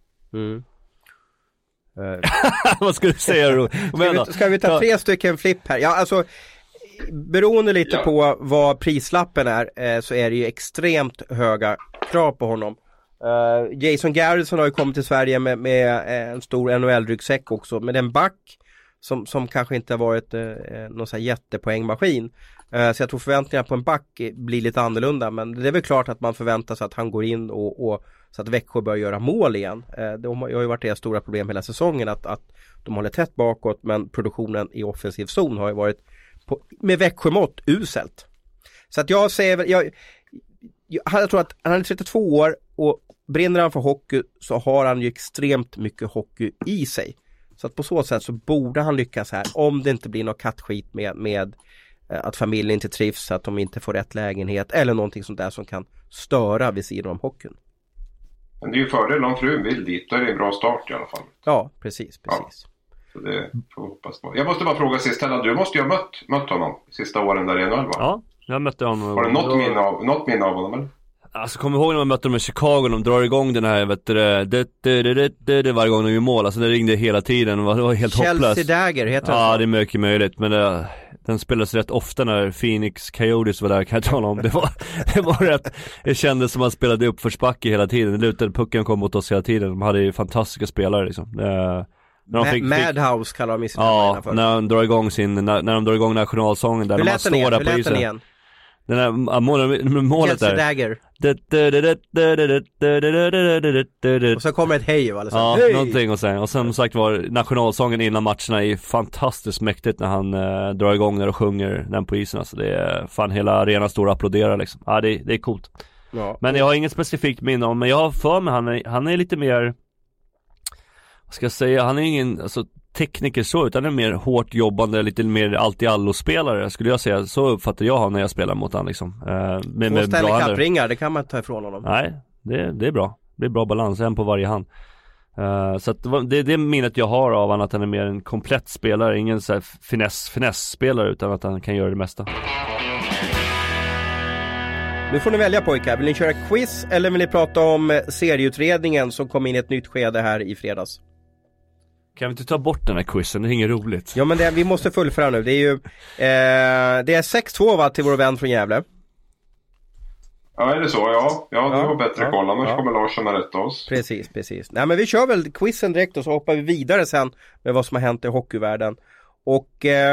Vad ska du säga då? Ska vi ta 3 stycken flipp här? Ja, alltså beroende lite på vad prislappen är, så är det ju extremt höga krav på honom. Jason Garrison har ju kommit till Sverige med en stor NHL-ryggsäck också, med en back som kanske inte har varit någon sån här jättepoängmaskin. Så jag tror förväntningarna på en back blir lite annorlunda, men det är väl klart att man förväntar sig att han går in och så att Växjö börjar göra mål igen. Det har ju varit det stora problem hela säsongen, att de håller tätt bakåt, men produktionen i offensiv zon har ju varit med Växjö-mått uselt. Så att jag säger jag tror att han är 32 år och brinner han för hockey, så har han ju extremt mycket hockey i sig. Så att på så sätt så borde han lyckas här, om det inte blir något kattskit med att familjen inte trivs, att de inte får rätt lägenhet eller någonting sånt där som kan störa vid sidan om hockeyn. Men det är ju fördel om frun vill dit, då är det en bra start i alla fall. Ja, precis. Ja, så det får hoppas på. Jag måste bara fråga sist, du måste ju ha mött honom sista åren där i NHL, va? Ja, jag mötte honom. Har du något minne av honom, eller? Alltså, kommer ihåg när man mötte dem i Chicago, de drar igång den här, vet du, varje gång de gör mål, alltså det ringde hela tiden, det var helt hopplöst. Chelsea Dagger heter det. Ja, det är mycket möjligt, men den spelades rätt ofta när Phoenix Coyotes var där, kan jag tala om. Det var rätt, det kändes som man spelade upp för spacke hela tiden, det lutade, pucken kom mot oss hela tiden, de hade ju fantastiska spelare liksom. Madhouse kallar de i sina ja, när de drar igång när de drar igång nationalsången där, hur när man står där på isen. Igen? Den här målet där. Dagger. Och så kommer ett hej, alltså. Ja, hej! Någonting och sen som sagt var nationalsången innan matcherna är fantastiskt mäktigt när han drar igång där och sjunger den på isen, alltså det är fan hela arenan står och applåderar liksom. Ja, det är coolt. Ja. Men jag har inget specifikt minne om, men jag har för mig han är lite mer, vad ska jag säga, han är ingen, alltså tekniker så, utan en mer hårt jobbande, lite mer allt-i-allo-spelare skulle jag säga. Så uppfattar jag han när jag spelar mot han liksom. Med bra kappringar, det kan man ta ifrån honom. Nej, det är bra. Det är bra balans, en på varje hand. Så att det är det minnet jag har av att han är mer en komplett spelare, ingen så här finess-spelare, utan att han kan göra det mesta. Nu får ni välja pojkar, vill ni köra quiz eller vill ni prata om serieutredningen som kom in i ett nytt skede här i fredags? Kan vi inte ta bort den här quizen, det är inget roligt. Ja, men vi måste fullföra nu, det är ju det är 6-2 va, till vår vän från Gävle. Ja, är det så? Ja, du har bättre koll, annars kommer Larsson att rätta oss. Precis. Nej, men vi kör väl quizen direkt och så hoppar vi vidare sen med vad som har hänt i hockeyvärlden. Och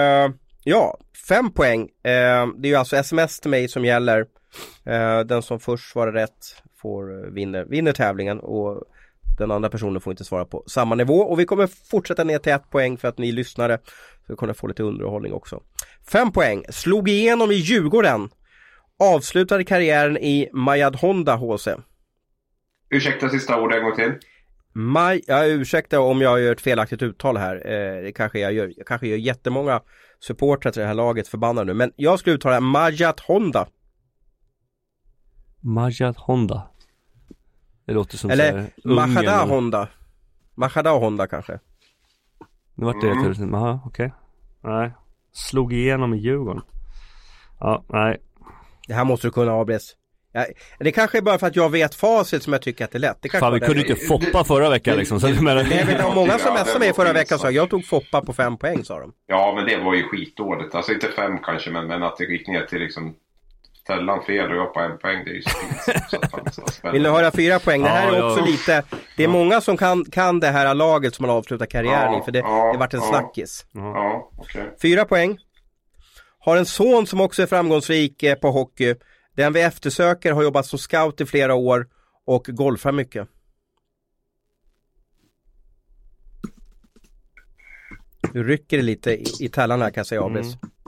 5 poäng. Det är ju alltså sms till mig som gäller. Den som först svarar rätt vinner tävlingen, och den andra personen får inte svara på samma nivå. Och vi kommer fortsätta ner till 1 poäng för att ni lyssnare ska kunna få lite underhållning också. 5 poäng. Slog igenom i Djurgården. Avslutade karriären i Majad Honda HC. Ursäkta sista ordet en gång till. Ursäkta om jag gör ett felaktigt uttal här. Det kanske jag gör. Jag kanske gör jättemånga supportrar till det här laget förbannade nu. Men jag skulle uttala Majad Honda. Majad Honda. Det låter som eller Majada Honda. Majada Honda kanske. Nu vart det jaha, okej. Nej. Slog igenom i Djurgården. Ja, nej. Det här måste du kunna avbres. Det kanske är bara för att jag vet facit som jag tycker att det är lätt. Det fan, vi kunde inte Foppa förra veckan liksom. Så det är många som smsade mig förra veckan sa jag tog Foppa på 5 poäng, sa de. Ja, men det var ju skitdåligt. Alltså inte 5 kanske, men att det gick ner till liksom ställan fel och jag på 1 poäng, det är ju så. Vill ni höra 4 poäng? Det här är också lite, det är många som kan det här laget som man avslutar karriären i, för det har varit en snackis. Ja, okay. 4 poäng. Har en son som också är framgångsrik på hockey. Den vi eftersöker har jobbat som scout i flera år och golfar mycket. Du rycker det lite i tallarna här, kan jag säga, Abris.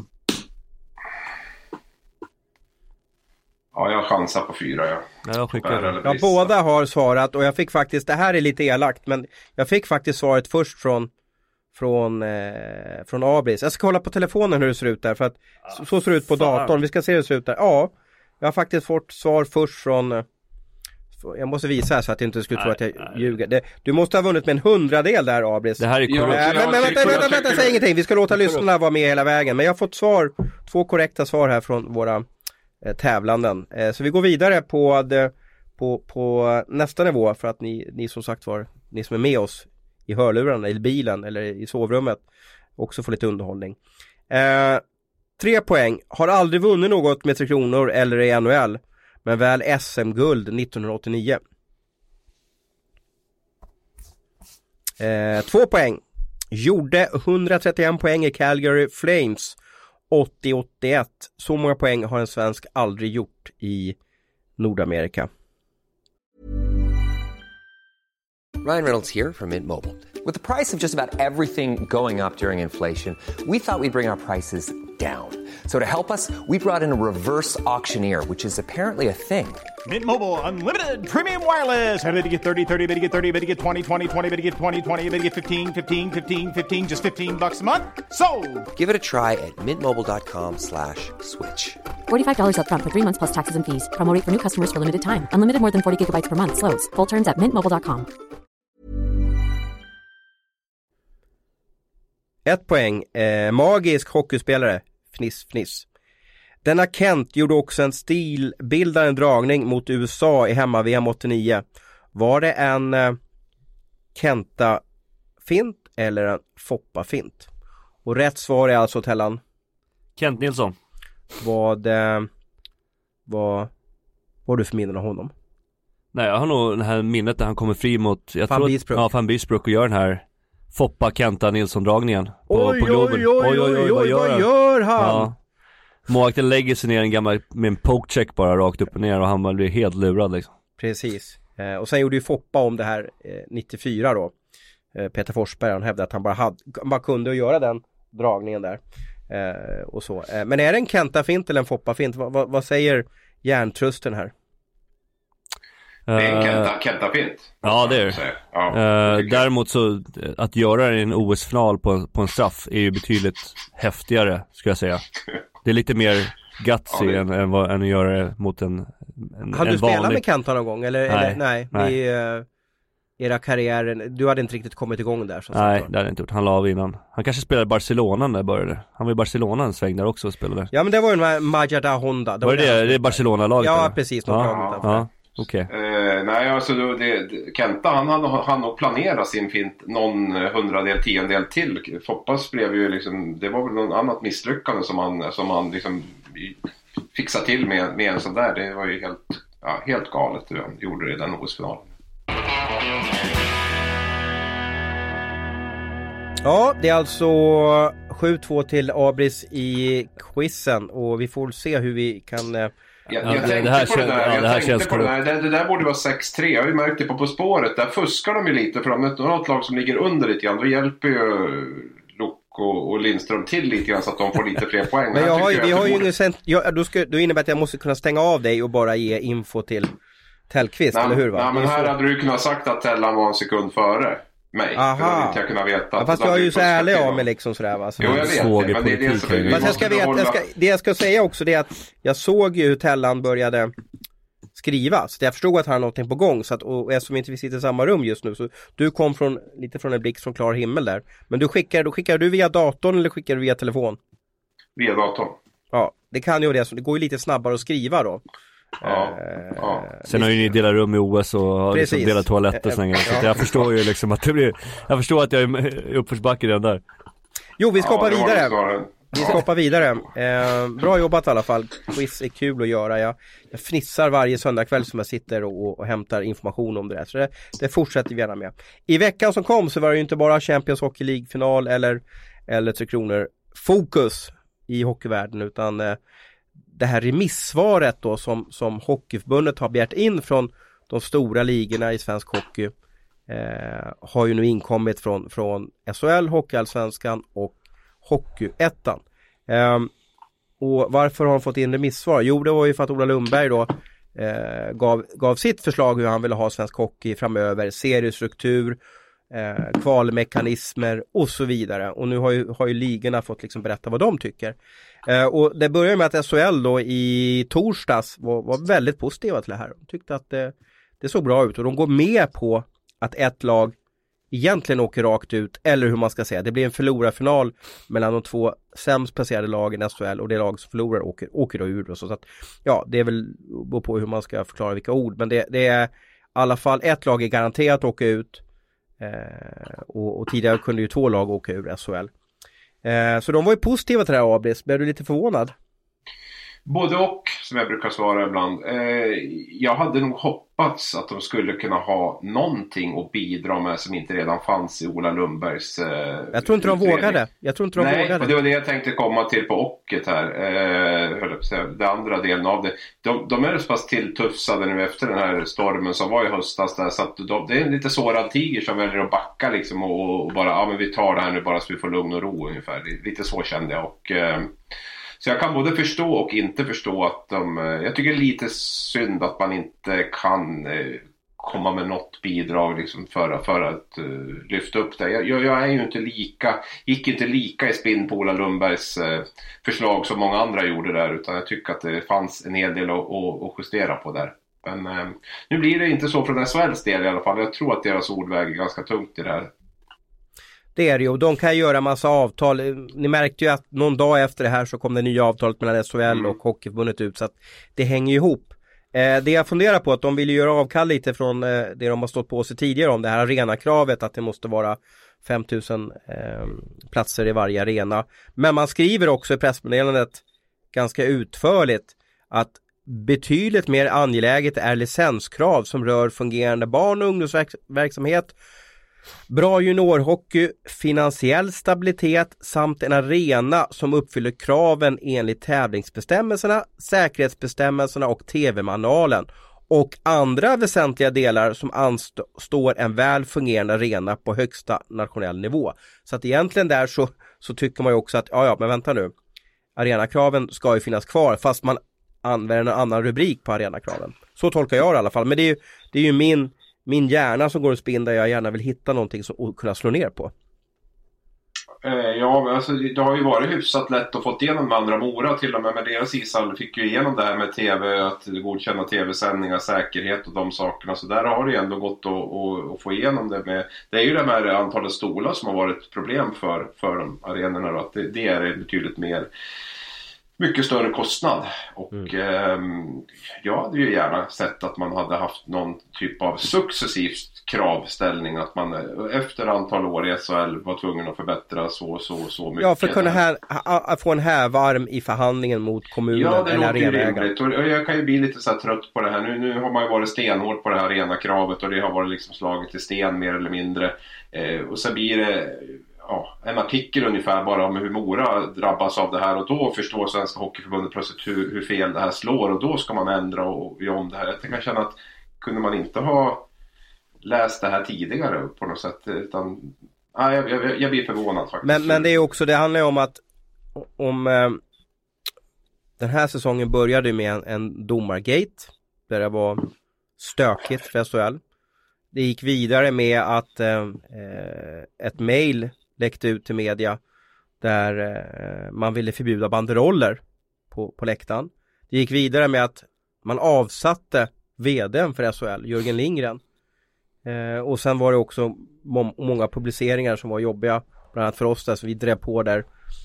Ja, jag chansar på 4, ja. Jag skickar. Ja, båda har svarat, och jag fick faktiskt, det här är lite elakt, men jag fick faktiskt svaret först från Abris. Jag ska kolla på telefonen hur det ser ut där, för att så ser det ut på datorn. Vi ska se hur det ser ut där. Ja, jag har faktiskt fått svar först från, jag måste visa här så att jag inte skulle tro att jag ljuger. Du måste ha vunnit med en 100-del där, Abris. Det här är korrekt. Men vänta, säg ingenting. Vi ska låta lyssnarna vara med hela vägen. Men jag har fått 2 korrekta svar här från våra tävlanden. Så vi går vidare på nästa nivå, för att ni som sagt var, ni som är med oss i hörlurarna, i bilen eller i sovrummet, också får lite underhållning. 3 poäng. Har aldrig vunnit något med 3 kronor eller i NHL, men väl SM-guld 1989. 2 poäng. Gjorde 131 poäng i Calgary Flames 80-81. Så många poäng har en svensk aldrig gjort i Nordamerika. Ryan Reynolds here from Mint Mobile. With the price of just about everything going up during inflation, we thought we'd bring our prices down. So to help us, we brought in a reverse auctioneer, which is apparently a thing. Mint Mobile Unlimited Premium Wireless. How to get 30, 30, bit to get 30, bit to get 20, 20, 20, bit to get 20, 20, bit to get 15, 15, 15, 15, just $15 a month? Sold! Give it a try at mintmobile.com/switch. $45 up front for 3 months plus taxes and fees. Promo rate for new customers for limited time. Unlimited more than 40 gigabytes per month. Slows full terms at mintmobile.com. 1 poäng. Magisk hockeyspelare. Fniss. Denna Kent gjorde också en stilbildande dragning mot USA i hemma-VM 89. Var det en Kenta-fint eller en Foppa-fint? Och rätt svar är alltså Tellan. Kent Nilsson. Vad du för minnen av honom? Nej, jag har nog det här minnet där han kommer fri mot Van Biesbrook och gör den här Foppa Kenta Nilsson-dragningen på Globen. Oj, vad gör han? Ja. Målvakten lägger sig ner med en pokecheck bara rakt upp och ner, och han blir helt lurad liksom. Precis. Och sen gjorde ju Foppa om det här 94 då. Peter Forsberg, han hävdade att han bara kunde göra den dragningen där. Och så. Men är det en Kenta-fint eller en Foppa-fint? Vad säger hjärntrusten här? Det är Kenta fint. Ja, det är det. Ja, däremot så att göra det i en OS-final på en straff är ju betydligt häftigare, skulle jag säga. Det är lite mer gutsy än att göra det mot en Har du spelat vanlig... med Kenta någon gång? Nej. Era karriärer, du hade inte riktigt kommit igång där. Nej, det hade inte gjort. Han la av innan. Han kanske spelade i Barcelona när det började. Han var i Barcelona en sväng där också och spelade. Ja, men det var ju Majada Honda. Det är Barcelona-laget? Ja, eller? precis. Ja, okej. Nej, alltså Kenta, han nog planerat sin fint någon 100-del, 10-del till. Foppas blev ju liksom, det var väl någon annat misslyckande som han liksom fixade till med en sån där. Det var ju helt galet hur han gjorde det i den OS-finalen. Ja, det är alltså 7-2 till Abris i quizen och vi får se hur vi kan... Jag tänkte på det där. Det där borde vara 6-3. Jag har ju märkt det på spåret. Där fuskar de ju lite. För om det är något lag som ligger under lite grann, då hjälper ju Luke och Lindström till lite grann så att de får lite fler poäng. Men då innebär att jag måste kunna stänga av dig och bara ge info till Tellqvist, eller hur? Va? Nej, men här hade du kunnat sagt att Tellan var en sekund före mig. Aha. För då hade inte jag kunnat veta. Ja, fast jag är ju så ärlig av mig liksom sådär, va? Så jo, jag vet det, men det är det som är... Fast det jag ska säga också, det är att jag såg ju hur Tellan började skriva, så jag förstod att han har någonting på gång, så att, och eftersom inte vi sitter i samma rum just nu, så du kom lite från en blixt från klar himmel där. Men skickar du via datorn eller skickar du via telefon? Via datorn. Ja, det kan ju det, så det går ju lite snabbare att skriva då. Ja. Sen har ju ni delat rum i OS och har liksom delat toaletter så länge. Så jag förstår ju liksom att det blir... Jag förstår att jag är uppförsbacke redan där. Jo, vi ska hoppa vidare. Vi ska hoppa vidare. Bra jobbat i alla fall. Quiz är kul att göra. Jag fnissar varje söndagkväll som jag sitter och hämtar information om det där. Så det fortsätter vi gärna med. I veckan som kom så var det ju inte bara Champions Hockey League-final eller 3 kronor fokus i hockeyvärlden, utan det här remissvaret då som Hockeyförbundet har begärt in från de stora ligorna i svensk hockey har ju nu inkommit från SHL, Hockeyallsvenskan och Hockeyettan. Och varför har han fått in remissvar? Jo, det var ju för att Ola Lundberg då gav sitt förslag hur han ville ha svensk hockey framöver, seriestruktur, kvalmekanismer och så vidare. Och nu har ju ligorna fått liksom berätta vad de tycker. Och det börjar med att SHL då i torsdags var väldigt positiva till det här. De tyckte att det såg bra ut och de går med på att ett lag egentligen åker rakt ut, eller hur man ska säga. Det blir en förlorarfinal mellan de 2 sämst placerade lagen i SHL, och det lag som förlorar åker då ur. Så att, ja, det är väl på hur man ska förklara vilka ord. Men det är i alla fall ett lag är garanterat att åka ut. Och tidigare kunde ju 2 lag åka ur SHL. Så de var ju positiva till det här, Abris. Blev du lite förvånad? Både och, som jag brukar svara ibland. Jag hade nog hoppats att de skulle kunna ha någonting att bidra med som inte redan fanns i Ola Lundbergs jag tror inte de vågade. Nej, det var det jag tänkte komma till på ocket här. Det andra delen av det. De är så pass tilltufsade nu efter den här stormen som var i höstas där, så att det är en lite sårad tiger som väljer att backa liksom och bara, men vi tar det här nu bara så vi får lugn och ro ungefär. Lite så kände jag, och så jag kan både förstå och inte förstå att jag tycker det är lite synd att man inte kan komma med något bidrag liksom för att lyfta upp det. Jag är ju inte gick inte lika i spinn på Ola Lundbergs förslag som många andra gjorde där, utan jag tycker att det fanns en hel del att justera på där. Men nu blir det inte så från SHLs del i alla fall. Jag tror att deras ord väger ganska tungt i det här. Det är det ju, och de kan göra massa avtal. Ni märkte ju att någon dag efter det här så kom det nya avtalet mellan SHL och Hockeyförbundet ut, så att det hänger ihop. Det jag funderar på att de vill göra avkall lite från det de har stått på sig tidigare om det här arenakravet, att det måste vara 5000 platser i varje arena. Men man skriver också i pressmeddelandet ganska utförligt att betydligt mer angeläget är licenskrav som rör fungerande barn- och ungdomsverksamhet, bra juniorhockey, finansiell stabilitet samt en arena som uppfyller kraven enligt tävlingsbestämmelserna, säkerhetsbestämmelserna och tv-manualen, och andra väsentliga delar som anstår en väl fungerande arena på högsta nationell nivå. Så att egentligen där så tycker man ju också att ja, men vänta nu, arenakraven ska ju finnas kvar, fast man använder en annan rubrik på arenakraven. Så tolkar jag det i alla fall. Men det är ju min hjärna som går och spinn där jag gärna vill hitta någonting att kunna slå ner på. Ja, men alltså, det har ju varit hyfsat lätt att få igenom med andra. Mora till och med deras ishall fick ju igenom det här med tv, att godkänna tv-sändningar, säkerhet och de sakerna. Så där har det ju ändå gått att få igenom det med. Det är ju det med antalet stolar som har varit ett problem för de arenorna. Att det är betydligt mycket större kostnad. Och jag hade ju gärna sett att man hade haft någon typ av successivt kravställning, att man efter antal år i SHL var tvungen att förbättra så mycket. Ja, för att kunna få en hävarm i förhandlingen mot kommunen eller arenaägaren. Och jag kan ju bli lite så här trött på det här. Nu har man ju varit stenhård på det här arenakravet och det har varit liksom slaget i sten mer eller mindre. Och så blir det en artikel ungefär bara om hur Mora drabbas av det här, och då förstår Svenska Hockeyförbundet plötsligt hur fel det här slår, och då ska man ändra och göra om det här. Jag kan känna att kunde man inte ha läst det här tidigare på något sätt, utan jag blir förvånad faktiskt. Men det är också, det handlar ju om att den här säsongen började med en domargate där det var stökigt för SHL. Det gick vidare med att ett mejl läckte ut till media där man ville förbjuda banderoller på läktaren. Det gick vidare med att man avsatte vdn för SHL, Jörgen Lindgren. Och sen var det också många publiceringar som var jobbiga, bland annat för oss där, så vi drev på där.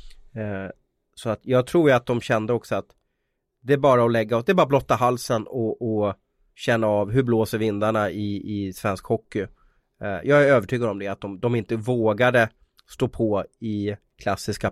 Så att jag tror ju att de kände också att det är bara att bara blotta halsen och känna av hur blåser vindarna i svensk hockey. Jag är övertygad om det, att de inte vågade stå på i klassiska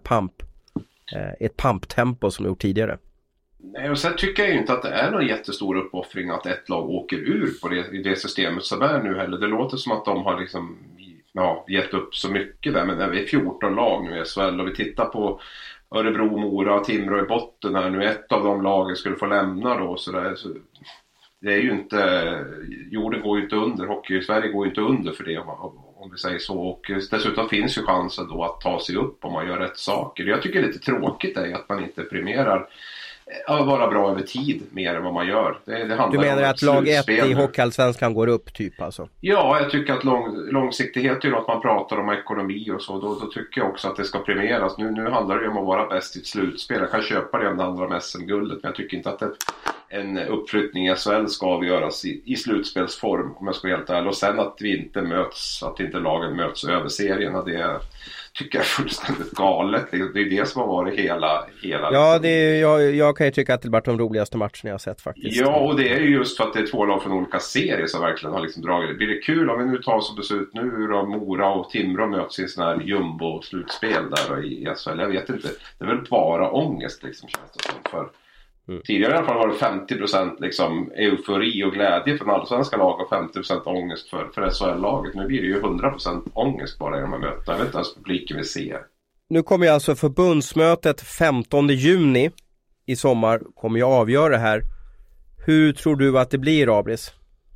ett pumptempo som de gjort tidigare. Nej, och sen tycker jag ju inte att det är någon jättestor uppoffring att ett lag åker ur i det systemet som är nu heller. Det låter som att de har liksom gett upp så mycket där, men vi är 14 lag nu i SHL och vi tittar på Örebro, Mora och Timrå i botten här nu. Ett av de lagen skulle få lämna då, så det är ju inte, jorden går ju inte under, hockey i Sverige går ju inte under för det om vi säger så, och dessutom finns ju chansen då att ta sig upp om man gör rätt saker. Jag tycker det är lite tråkigt att man inte premierar att vara bra över tid mer än vad man gör. Det handlar, du menar att lag 1 i Hockeyallsvenskan går upp typ alltså? Ja, jag tycker att långsiktighet är något man pratar om, ekonomi och så. Då tycker jag också att det ska premieras. Nu handlar det ju om att vara bäst i ett slutspel. Jag kan köpa det om det handlar om SM-guldet, men jag tycker inte att en uppflyttning i SHL ska avgöras i slutspelsform, om jag ska vara helt ärlig. Och sen att vi inte möts, att inte lagen möts över serierna, det tycker jag är fullständigt galet. Det är det som har varit hela ja, det är, jag kan ju tycka att det varit de roligaste matcherna jag har sett faktiskt. Ja, och det är ju just för att det är två lag från olika serier som verkligen har liksom dragit. Blir det kul om vi nu tar som det ser ut nu då Mora och Timrå möts i en sån här jumbo-slutspel där i SHL? Jag vet inte. Det är väl bara ångest liksom, känns det som för. Tidigare i alla fall var det 50% liksom eufori och glädje från allsvenska lag och 50% ångest för SHL-laget. Nu blir det ju 100% ångest bara i de här mötena. Jag vet inte ens publiken vill se. Nu kommer ju alltså förbundsmötet 15 juni i sommar kommer ju avgöra det här. Hur tror du att det blir, Abris?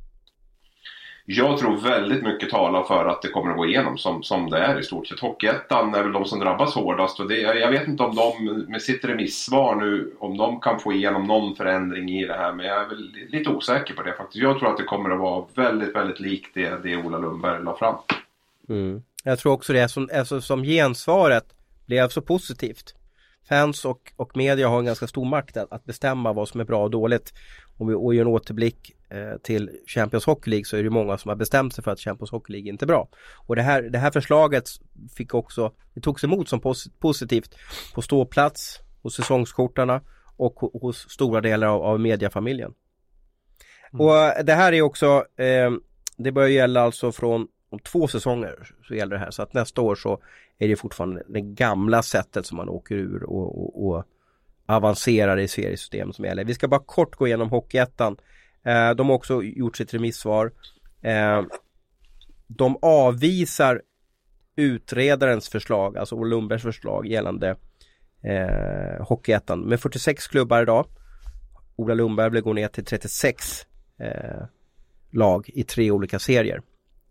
Jag tror väldigt mycket talar för att det kommer att gå igenom som det är i stort sett. Hockeyettan är väl de som drabbas hårdast. Och jag vet inte om de med sitt remissvar nu, om de kan få igenom någon förändring i det här. Men jag är väl lite osäker på det faktiskt. Jag tror att det kommer att vara väldigt, väldigt likt det Ola Lundberg la fram. Jag tror också det som gensvaret blev så positivt. Fans och media har en ganska stor makt att bestämma vad som är bra och dåligt. Om vi gör en återblick till Champions Hockey League, så är det många som har bestämt sig för att Champions Hockey League inte är bra. Och det här förslaget det togs emot som positivt på ståplats, hos säsongskortarna och hos stora delar av mediafamiljen. Och det här är också, det börjar gälla alltså från om 2 säsonger så gäller det här. Så att nästa år så är det fortfarande det gamla sättet som man åker ur och avancerar i seriesystem som gäller. Vi ska bara kort gå igenom Hockeyettan. De har också gjort sitt remissvar. De avvisar utredarens förslag, alltså Ola Lundbergs förslag gällande Hockeyettan. Med 46 klubbar idag. Ola Lundberg vill gå ner till 36 lag i 3 olika serier.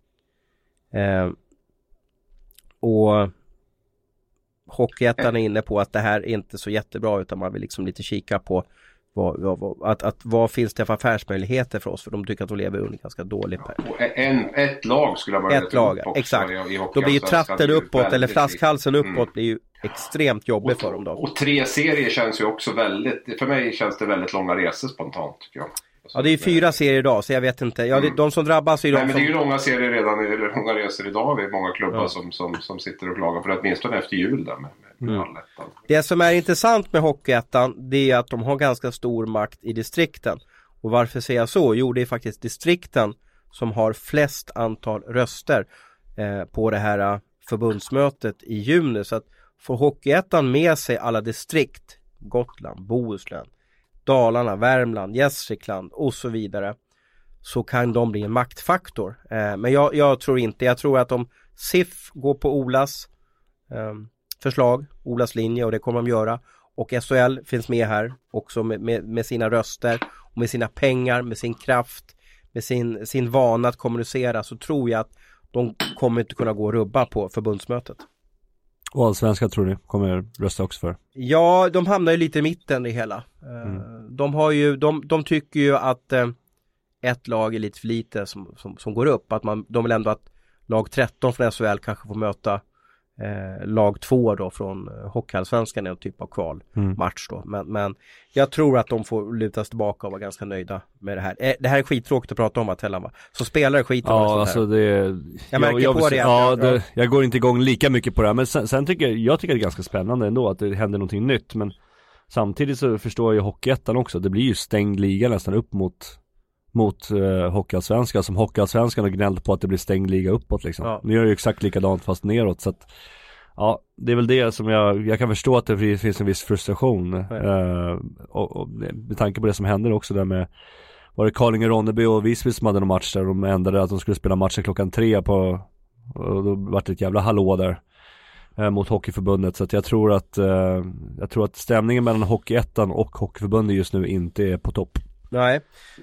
Och Hockeyettan är inne på att det här är inte så jättebra, utan man vill liksom lite kika på vad finns det för affärsmöjligheter för oss, för de tycker att de lever under ganska dåligt. Ett lag skulle ha ett lag, exakt. Då blir ju tratten uppåt eller flaskhalsen uppåt blir ju extremt jobbigt för dem då. Och 3 serier känns ju också väldigt, för mig känns det väldigt långa resor spontant tycker jag. Ja, det är 4 serier idag, så jag vet inte. Ja, de som drabbas är ju men det är ju långa serier redan, eller långa resor idag vid många klubbar som sitter och klagar för att åtminstone efter jul där med Allettan. Det som är intressant med Hockeyettan, det är att de har ganska stor makt i distrikten. Och varför säger jag så? Jo, det är faktiskt distrikten som har flest antal röster på det här förbundsmötet i juni. Så att får Hockeyettan med sig alla distrikt, Gotland, Bohuslän, Dalarna, Värmland, Gästrikland och så vidare, så kan de bli en maktfaktor. Men jag tror inte. Jag tror att om SIF går på Olas förslag, Olas linje, och det kommer de göra, och SHL finns med här också med sina röster och med sina pengar, med sin kraft, med sin vana att kommunicera, så tror jag att de kommer inte kunna gå och rubba på förbundsmötet. Och allsvenska tror ni kommer rösta också för? Ja, de hamnar ju lite i mitten i hela. De tycker ju att ett lag är lite för lite som går upp. Att de vill ändå att lag 13 från SHL kanske får möta lag 2 då från Hockeyallsvenskan i en typ av kvalmatch då. Men jag tror att de får lutas tillbaka och vara ganska nöjda med det här. Det här är skittråkigt att prata om, att Tellan, va? Så spelar skit om ja, alltså det. Jag märker på det. Jag går inte igång lika mycket på det här, men sen tycker jag det är ganska spännande ändå att det händer någonting nytt, men samtidigt så förstår jag Hockeyettan också. Det blir ju stängd liga nästan upp mot Hockeyallsvenskan, som Hockeyallsvenskan har gnällt på att det blir stängd liga uppåt liksom. Ja. Nu gör det ju exakt likadant fast neråt, så att ja, det är väl det som jag kan förstå, att det finns en viss frustration och med tanke på det som händer också där med, var det Karlinge-Ronneby och Visby som hade någon match där de ändrade att de skulle spela matchen 3:00 på, och då var det ett jävla hallå där mot Hockeyförbundet, så att jag tror att stämningen mellan Hockeyettan och Hockeyförbundet just nu inte är på topp. Nej.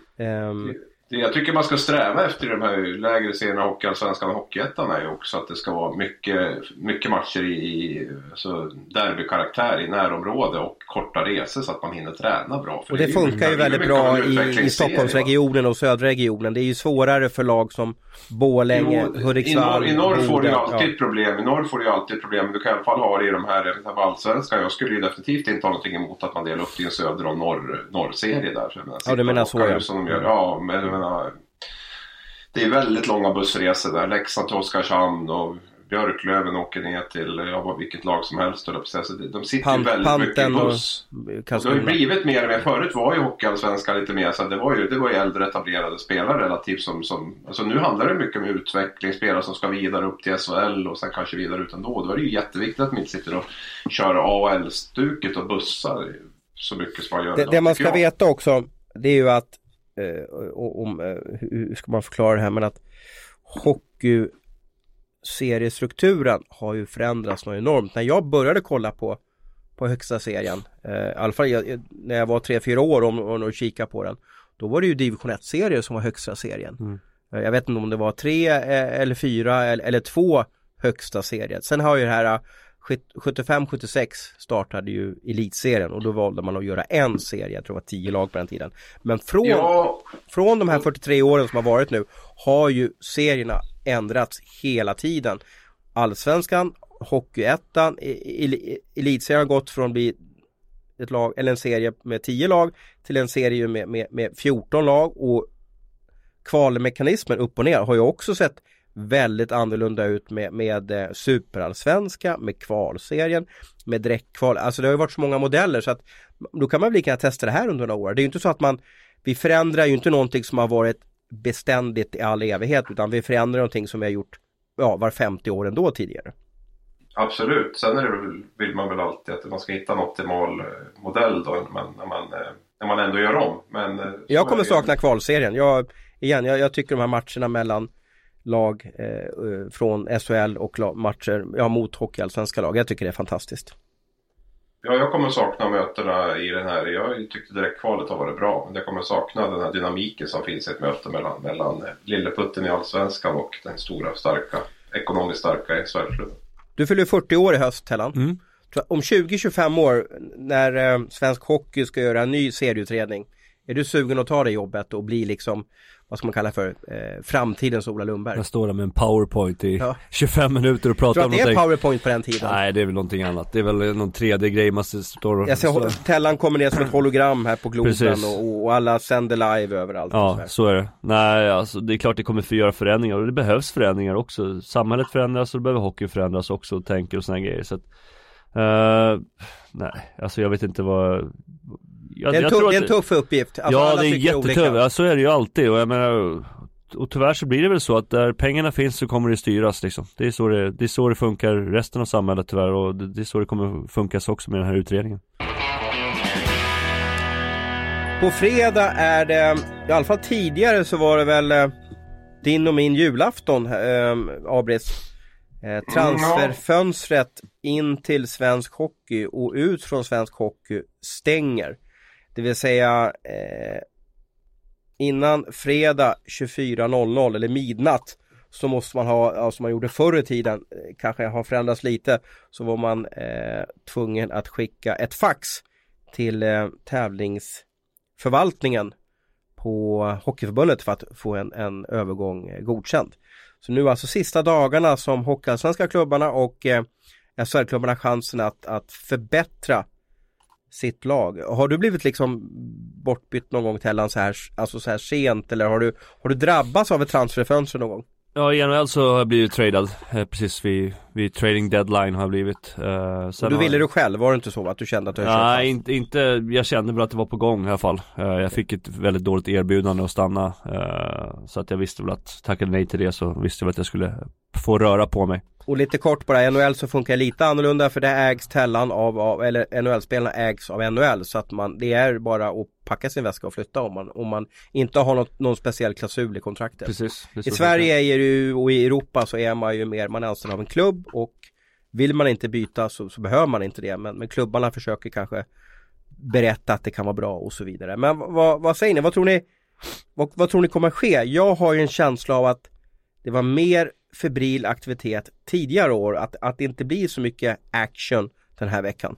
Jag tycker man ska sträva efter de här lägre serierna, Hockeyallsvenskan och Hockeyettan är ju också att det ska vara mycket matcher i alltså derbykaraktär i närområde och korta resor så att man hinner träna bra. För och det funkar ju väldigt bra i Stockholmsregionen och södra regionen. Det är ju svårare för lag som Borlänge, Hudiksvall. I norr får du alltid problem. I norr får du alltid problem. Du kan i alla fall ha det i de här allsvenskan. Jag skulle ju definitivt inte ha någonting emot att man delar upp det i en söder- och norrserie där. Ja, du menar så, ja. Som de gör. Ja, men det är väldigt långa bussresor där. Leksand till Oskarshamn och Björklöven åker ner till vilket lag som helst. De sitter väldigt mycket i buss. Det har ju blivit mer och mer. Förut var ju Hockeyallsvenskan lite mer, så det var ju äldre etablerade spelare relativt som alltså nu handlar det mycket om utveckling, spelare som ska vidare upp till SHL och sen kanske vidare utan då. Då är det ju jätteviktigt att man inte sitter och kör AHL-stuket och bussar så mycket som man gör. Det man ska veta också, det är ju att hur ska man förklara det här, men att hockeyseriestrukturen har ju förändrats något enormt. När jag började kolla på högsta serien, i alla fall när jag var 3-4 år och kika på den, då var det ju division 1-serier som var högsta serien. Jag vet inte om det var 3 eller 4 eller 2 högsta serier. Sen har ju det här 75-76 startade ju elitserien och då valde man att göra en serie, jag tror det var 10 lag på den tiden. Men från de här 43 åren som har varit nu har ju serierna ändrats hela tiden. Allsvenskan, Hockeyettan, elitserien har gått från att bli ett lag eller en serie med 10 lag till en serie med 14 lag, och kvalmekanismen upp och ner har ju också sett väldigt annorlunda ut med superallsvenska, med kvalserien, med direktkval. Alltså det har ju varit så många modeller, så att då kan man väl kunna testa det här under några år. Det är ju inte så att vi förändrar ju inte någonting som har varit beständigt i all evighet, utan vi förändrar någonting som vi har gjort var 50 år ändå tidigare. Absolut. Sen vill man väl alltid att man ska hitta en optimal modell då när man ändå gör om. Men jag kommer sakna kvalserien. Jag tycker de här matcherna mellan lag från SHL och matcher mot Hockeyallsvenska lag, jag tycker det är fantastiskt. Ja, jag kommer sakna mötena i den här. Jag tyckte direkt kvalet har varit bra, men jag kommer sakna den här dynamiken som finns i ett möte mellan lilleputten i Allsvenskan och den stora, starka, ekonomiskt starka i Sverige. Du fyller 40 år i höst, Tellan. Om 20-25 år när svensk hockey ska göra en ny serieutredning, är du sugen att ta det jobbet och bli liksom, vad ska man kalla för, framtidens Ola Lundberg? Jag står där med en PowerPoint i 25 minuter och pratar om någonting. Tror du att det är PowerPoint på den tiden? Nej, det är väl någonting annat. Det är väl någon 3D-grej man står. Jag ser Tellan kommer ner som ett hologram här på Globen och alla sänder live överallt. Ja, så är det. Nej, alltså det är klart det kommer att göra förändringar och det behövs förändringar också. Samhället förändras och det behöver hockey förändras också, tänker och såna grejer. Så att, nej, alltså jag vet inte vad... Det är en tuff uppgift. Alltså, ja, det är jättetuff. Ja, så är det ju alltid. Och jag menar, och tyvärr så blir det väl så att där pengarna finns så kommer det styras liksom. Det är så det funkar resten av samhället tyvärr. Och det är så det kommer funkas också med den här utredningen. På fredag är det, i alla fall tidigare så var det väl din och min julafton, Abris. Transferfönstret in till svensk hockey och ut från svensk hockey stänger. Det vill säga innan fredag 24.00 eller midnatt så måste man ha, som man gjorde förr i tiden, kanske har förändrats lite, så var man tvungen att skicka ett fax till tävlingsförvaltningen på Hockeyförbundet för att få en övergång godkänd. Så nu alltså sista dagarna som hockeyallsvenska klubbarna och SHL-klubbarna chansen att förbättra sitt lag. Har du blivit liksom bortbytt någon gång till så här sent, eller har du drabbats av ett transferfönster någon gång? Ja, i NHL så har jag blivit tradad precis vid trading deadline har jag blivit. Och du ville du själv, var det inte så att du kände att du hade köpt fast? Nej, inte, jag kände väl att det var på gång i alla fall. Jag fick ett väldigt dåligt erbjudande att stanna. Så att jag visste väl att tackade nej till det, så visste jag väl att jag skulle få röra på mig. Och lite kort bara, NHL så funkar lite annorlunda, för det ägs Tellan eller NHL-spelarna ägs av NHL, så att det är bara att packa sin väska och flytta om man inte har någon speciell klausul i kontraktet. Precis, i Sverige är ju, och i Europa så är man ju mer, man är anställd av en klubb, och vill man inte byta så behöver man inte det, men klubbarna försöker kanske berätta att det kan vara bra och så vidare. Men vad säger ni? Vad tror ni kommer ske? Jag har ju en känsla av att det var mer febril aktivitet tidigare år, att det inte blir så mycket action den här veckan.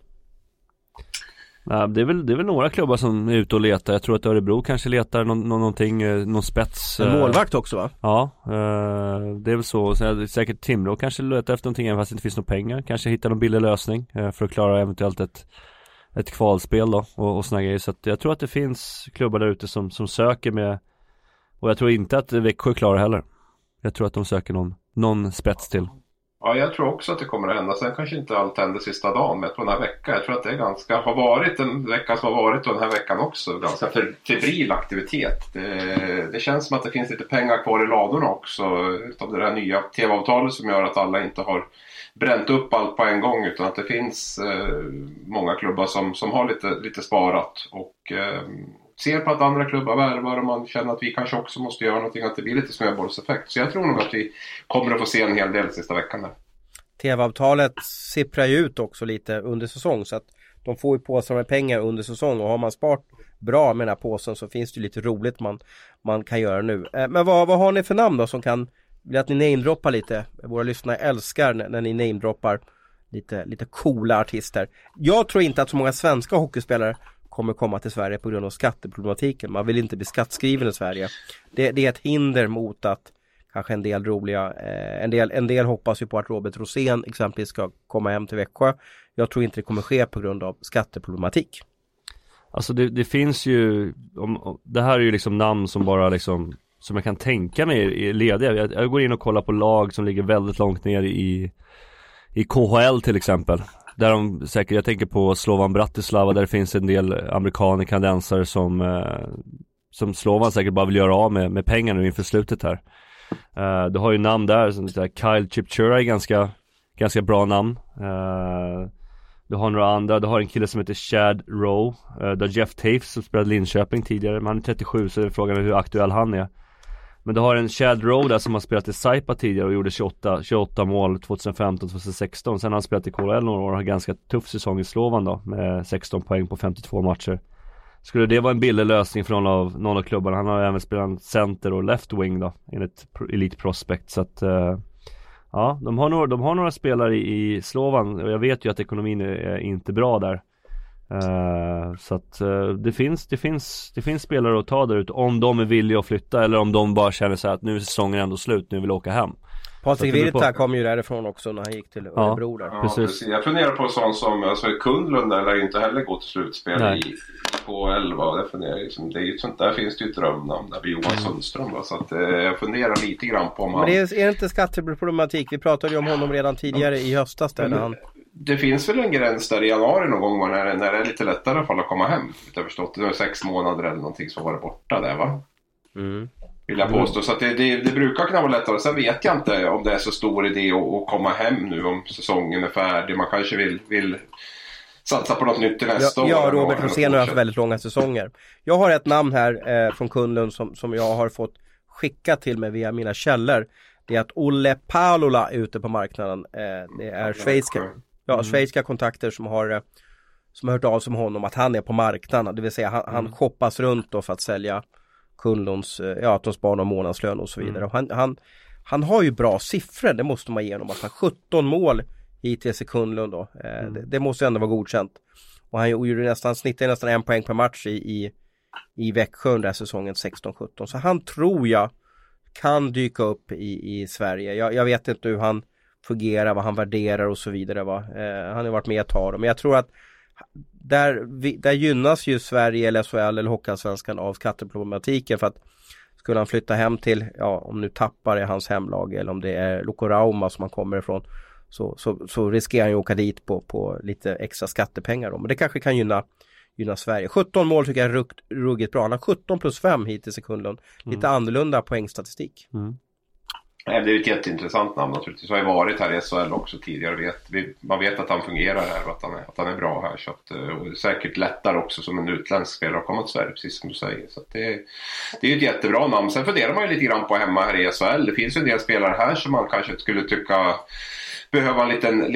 Nej, det är väl några klubbar som är ute och letar. Jag tror att Örebro kanske letar någon spets. En målvakt också, va? Ja, det är väl så. Säkert Timrå kanske letar efter någonting även fast det inte finns några pengar. Kanske hitta någon billig lösning för att klara eventuellt ett kvalspel då och såna grejer. Så att jag tror att det finns klubbar där ute som söker med, och jag tror inte att Växjö klarar heller. Jag tror att de söker någon spets till. Ja, jag tror också att det kommer att hända. Sen kanske inte allt händer sista dagen, men på den här veckan. Jag tror att det har varit en vecka som har varit, och den här veckan också ganska febril aktivitet. Det känns som att det finns lite pengar kvar i ladorna också. Utav det där nya tv-avtalet som gör att alla inte har bränt upp allt på en gång, utan att det finns många klubbar som har lite sparat och ser på att andra klubbar värvar, och man känner att vi kanske också måste göra någonting, att det blir lite snöbollseffekt. Så jag tror nog att vi kommer att få se en hel del sista veckan där. TV-avtalet sipprar ju ut också lite under säsong, så att de får ju påsar med pengar under säsong, och har man sparat bra med den här påsen så finns det ju lite roligt man kan göra nu. Men vad har ni för namn då som kan, vill att ni namedroppar lite? Våra lyssnare älskar när ni namedroppar lite coola artister. Jag tror inte att så många svenska hockeyspelare kommer komma till Sverige på grund av skatteproblematiken. Man vill inte bli skattskriven i Sverige. Det är ett hinder mot att kanske en del roliga, en del hoppas ju på att Robert Rosén exempelvis ska komma hem till Växjö. Jag tror inte det kommer ske på grund av skatteproblematik. Alltså det finns ju, det här är ju liksom namn som bara liksom, som jag kan tänka mig är lediga. Jag går in och kollar på lag som ligger väldigt långt ner i KHL till exempel. Där de säkert, jag tänker på Slovan Bratislava, där det finns en del amerikaner, kanadensare som Slovan säkert bara vill göra av med pengar nu inför slutet här. Du har ju namn där som Kyle Chipchura är ganska bra namn. Du har några andra, du har en kille som heter Chad Rowe, du har Jeff Taves som spelade Linköping tidigare, men han är 37, så är frågan hur aktuell han är. Men du har en Chad Rowe där som har spelat i Saipa tidigare och gjorde 28 mål 2015-2016. Sen har han spelat i KHL några år och har ganska tuff säsong i Slovan då, med 16 poäng på 52 matcher. Skulle det vara en billig lösning för någon av klubbarna? Han har även spelat center och left wing då, enligt Elite Prospect. Så att Ja, de har några spelare i Slovan och jag vet ju att ekonomin är inte bra där. Så att det finns spelare att ta där ute om de är villiga att flytta eller om de bara känner sig att nu är säsongen ändå slut, nu vill jag åka hem. Patrik Virta kom ju därifrån också när han gick till Örebro där. Ja, precis. Jag funderar på sånt som Kundlund lär inte heller gå till slutspel på 11. Det är ju sånt där finns det ju ett drömnamn där, Johan Sundström. Så att, jag funderar lite grann på om han... Men det är inte skatteproblematik. Vi pratade ju om honom redan tidigare i höstas där när han... Det finns väl en gräns där i januari någon gång när det är lite lättare för att komma hem. Jag har förstått, det var 6 månader eller någonting som var borta där, va? Vill jag påstå. Så att det brukar kunna vara lättare. Sen vet jag inte om det är så stor idé att komma hem nu om säsongen är färdig. Man kanske vill satsa på något nytt till nästa år. Ja, Robert Rosén har haft väldigt långa säsonger. Jag har ett namn här från Kundlund som jag har fått skicka till mig via mina källor. Det är att Olle Palola är ute på marknaden. Det är schweiziska kontakter som har hört av sig med honom att han är på marknaden. Det vill säga han shoppas runt då för att sälja Kundlunds, att de sparar någon månadslön och så vidare. Och han har ju bra siffror, det måste man ge honom. Att han 17 mål hittills i Kundlund då. Det måste ändå vara godkänt. Och han gjorde snittade nästan 1 poäng per match i Växjö under säsongen 16-17. Så han tror jag kan dyka upp i Sverige. Jag vet inte hur han fungerar, vad han värderar och så vidare. Han har varit med ett tag. Men jag tror att där gynnas ju Sverige eller SHL eller Hockeyallsvenskan av skatteproblematiken, för att skulle han flytta hem till, om nu Tappar är hans hemlag eller om det är Lokorauma som han kommer ifrån, så riskerar han ju att åka dit på lite extra skattepengar då. Men det kanske kan gynna Sverige. 17 mål tycker jag är ruggigt bra. Han har 17+5 hittills i Kundlund. Lite annorlunda poängstatistik. Det är ett jätteintressant namn naturligtvis. Jag har varit här i SHL också tidigare. Man vet att han fungerar här och att han är bra här. Så att, och säkert lättare också som en utländsk spelare att komma till Sverige, precis som du säger. Så att det är ett jättebra namn. Sen funderar man ju lite grann på hemma här i SHL. Det finns ju en del spelare här som man kanske skulle tycka behöva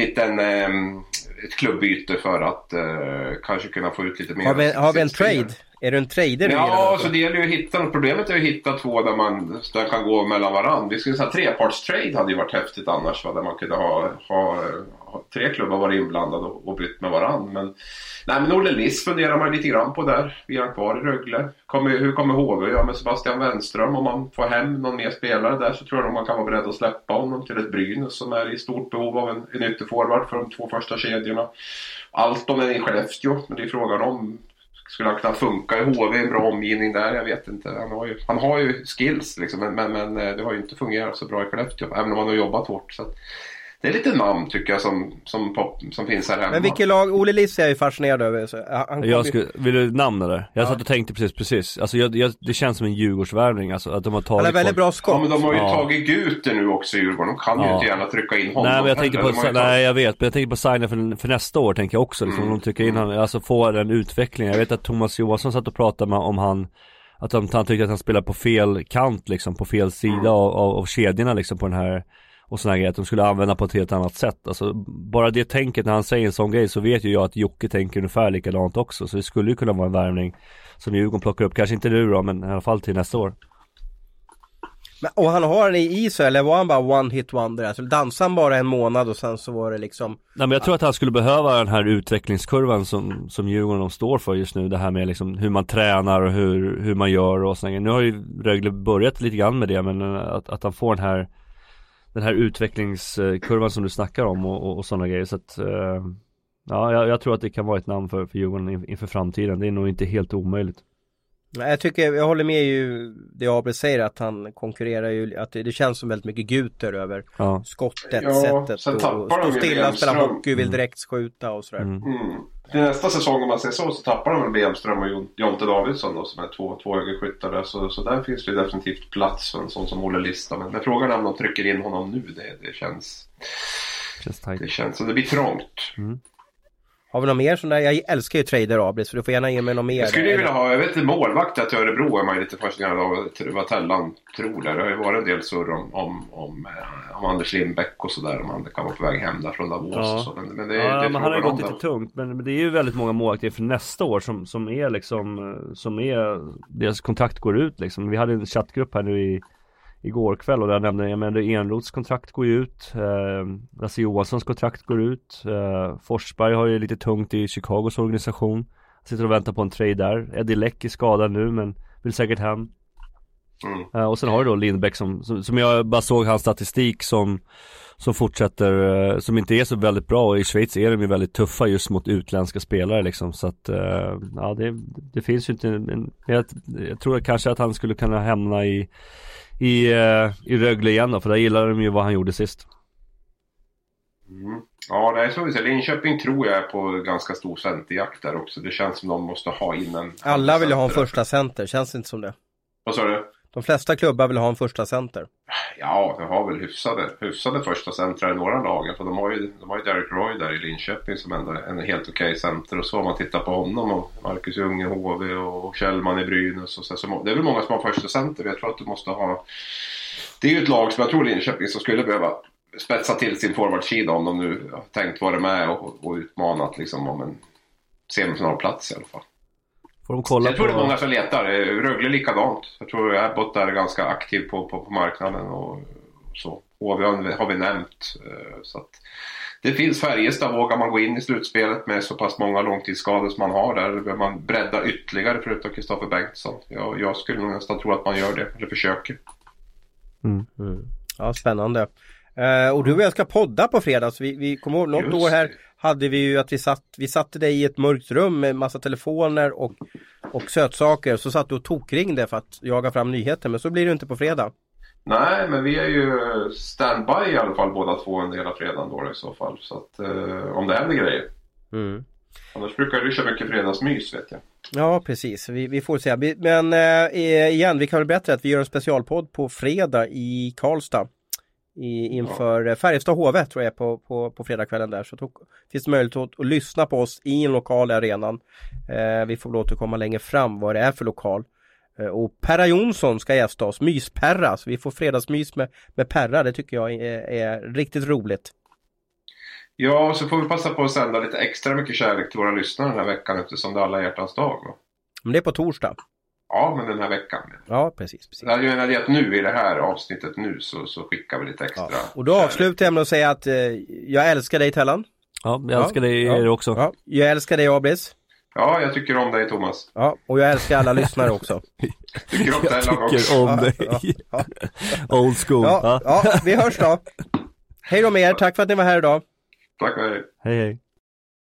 ett klubbyte för att kanske kunna få ut lite mer. Har vi en trade? Är du en trader? Ja, så det gäller ju att hitta. Problemet är att hitta 2 där kan gå mellan varandra. Vi skulle säga 3-partstrade hade ju varit häftigt annars. Där man kunde ha 3 klubbar var inblandade och bytt med varandra. Men Olle Liss funderar man lite grann på där. Vi är kvar i Rögle. Hur kommer HV göra med Sebastian Wenström? Om man får hem någon mer spelare där så tror jag att man kan vara beredd att släppa honom till ett Brynäs som är i stort behov av en ytterforward för de 2 första kedjorna. Allt om en i Skellefteå, men det är frågan om skulle han kunna funka i HV, en bra omgivning där, jag vet inte. Han har ju skills liksom, men det har ju inte fungerat så bra i Skellefteå, även om han har jobbat hårt. Så att det är lite namn tycker jag som finns här hemma. Men vilket lag, Olle Liss är jag ju fascinerad över. Så vill du namna där? Jag satt och tänkte precis. Alltså det känns som en Djurgårdsvärvning, alltså att de har tagit. Han är väldigt bra skott. Ja, men de har ju tagit Guter nu också i Djurgården. De kan ju inte gärna trycka in honom. Nej, men jag tänker på signa för nästa år tänker jag också. Liksom, de trycker in han, alltså få den utvecklingen. Jag vet att Thomas Johansson satt och pratade om han tyckte att han spelar på fel kant liksom, på fel sida av kedjorna liksom på den här. Och sådana grejer, att de skulle använda på ett helt annat sätt. Alltså, bara det tänket när han säger en sån grej så vet ju jag att Jocke tänker ungefär likadant också. Så det skulle ju kunna vara en värvning som Djurgården plockar upp. Kanske inte nu då, men i alla fall till nästa år. Men, och han har den i sig, eller var han bara one hit wonder? Alltså dansade han bara en månad och sen så var det liksom... Nej, men jag tror att han skulle behöva den här utvecklingskurvan som Djurgården står för just nu. Det här med liksom hur man tränar och hur man gör och sådär. Nu har ju Rögle börjat lite grann med det, men att han får den här utvecklingskurvan som du snackar om och sådana grejer. Så att, jag tror att det kan vara ett namn för Djurgården inför framtiden. Det är nog inte helt omöjligt. Jag håller med ju det Abel säger, att han konkurrerar ju, att det känns som väldigt mycket Guter över skottet, sättet och stå stilla, spela hockey, vill direkt skjuta och sådär. Till nästa säsong om man säger så tappar de väl Bemström och Jonte Davidsson då, som är två högerskyttar där. Så där finns det definitivt plats för en sån som Olle Lista. Men frågan är om de trycker in honom nu. Det känns så det blir trångt. Har vi något mer sån där? Jag älskar ju trader, Abel, så du får gärna ge mig något mer. Jag skulle vilja ha, jag vet inte, målvakt att Örebro är man lite fascinerad av vad Tellan tror där. Det har ju varit en del surr om Anders Lindbäck och sådär, om han kan vara på väg hem där från Davos och så. Men men han har ju gått lite tungt, men det är ju väldigt många målvakter för nästa år som är liksom, som är, deras kontrakt går ut liksom. Vi hade en chattgrupp här nu igår kväll, och där nämnde jag men Enroths kontrakt går ju ut, Lasse Johanssons kontrakt går ut, Forsberg har ju lite tungt i Chicagos organisation, sitter och väntar på en trade där. Eddie Leck är skadad nu men vill säkert hem. Och sen har du då Lindbäck som jag bara såg hans statistik som fortsätter, som inte är så väldigt bra, och i Schweiz är de ju väldigt tuffa just mot utländska spelare liksom, så att ja, det finns ju inte jag tror kanske att han skulle kunna hamna i Rögle igen då, för där gillar de ju vad han gjorde sist. Ja, det är så vi säger. Linköping tror jag är på ganska stor centerjakt där också. Det känns som de måste ha in en... Alla vill ha en första center, känns det inte som det? Vad sa du? De flesta klubbar vill ha en första center. Ja, de har väl hyfsade första centrar i några lagen. För de har ju Derek Roy där i Linköping som ändå är en helt okej center. Och så om man tittar på honom och Marcus Ljung i HV och Kjellman i Brynäs. Och så det är väl många som har första center. Jag tror att du måste ha... Det är ju ett lag som jag tror Linköping som skulle behöva spetsa till sin forwardsida om de nu har tänkt vara med och utmanat liksom om en semifinalplats i alla fall. Får de kolla jag tror det är många som letar. Rögle likadant. Jag tror Abbott är ganska aktiv på marknaden och så. HV har vi nämnt. Så att det finns Färjestad. Vågar man gå in i slutspelet med så pass många långtidsskador som man har där, behöver man bredda ytterligare förutom Kristoffer Bengtsson. Jag skulle nog nästan tro att man gör det, eller försöker. Ja, spännande. Och du och jag ska podda på fredag, så vi kommer ihåg något år här hade vi ju att vi satte dig i ett mörkt rum med massa telefoner och sötsaker, så satt du och tokringde för att jaga fram nyheter, men så blir det inte på fredag. Nej, men vi är ju standby i alla fall båda två en del av fredagen då i så fall, så att om det händer grejer. Annars brukar du köra mycket fredagsmys, vet jag. Ja, precis. Vi får se. Men igen, vi kan väl berätta att vi gör en specialpodd på fredag i Karlstad. Inför Färjestad HV tror jag på fredagskvällen där, så finns det möjlighet att lyssna på oss i en lokal i arenan. Vi får låta komma längre fram vad det är för lokal. Och Perra Jonsson ska gästa oss, Mysperra, så vi får fredagsmys med Perra. Det tycker jag är riktigt roligt. Ja, så får vi passa på att sända lite extra mycket kärlek till våra lyssnare den här veckan, eftersom det är alla hjärtans dag. Va? Men det är på torsdag. Ja, men den här veckan. Ja, precis. Det är ju att nu i det här avsnittet nu så skickar vi lite extra. Ja. Och då avslutar jag med att säga att jag älskar dig, Tellan. Ja, jag älskar dig också. Ja. Jag älskar dig, Abris. Ja, jag tycker om dig, Thomas. Ja, och jag älskar alla lyssnare också. Tycker om Tellan också. Tycker om dig. Ja. Old school. Ja, vi hörs då. Hej då med er, tack för att ni var här idag. Tack och hej. Hej.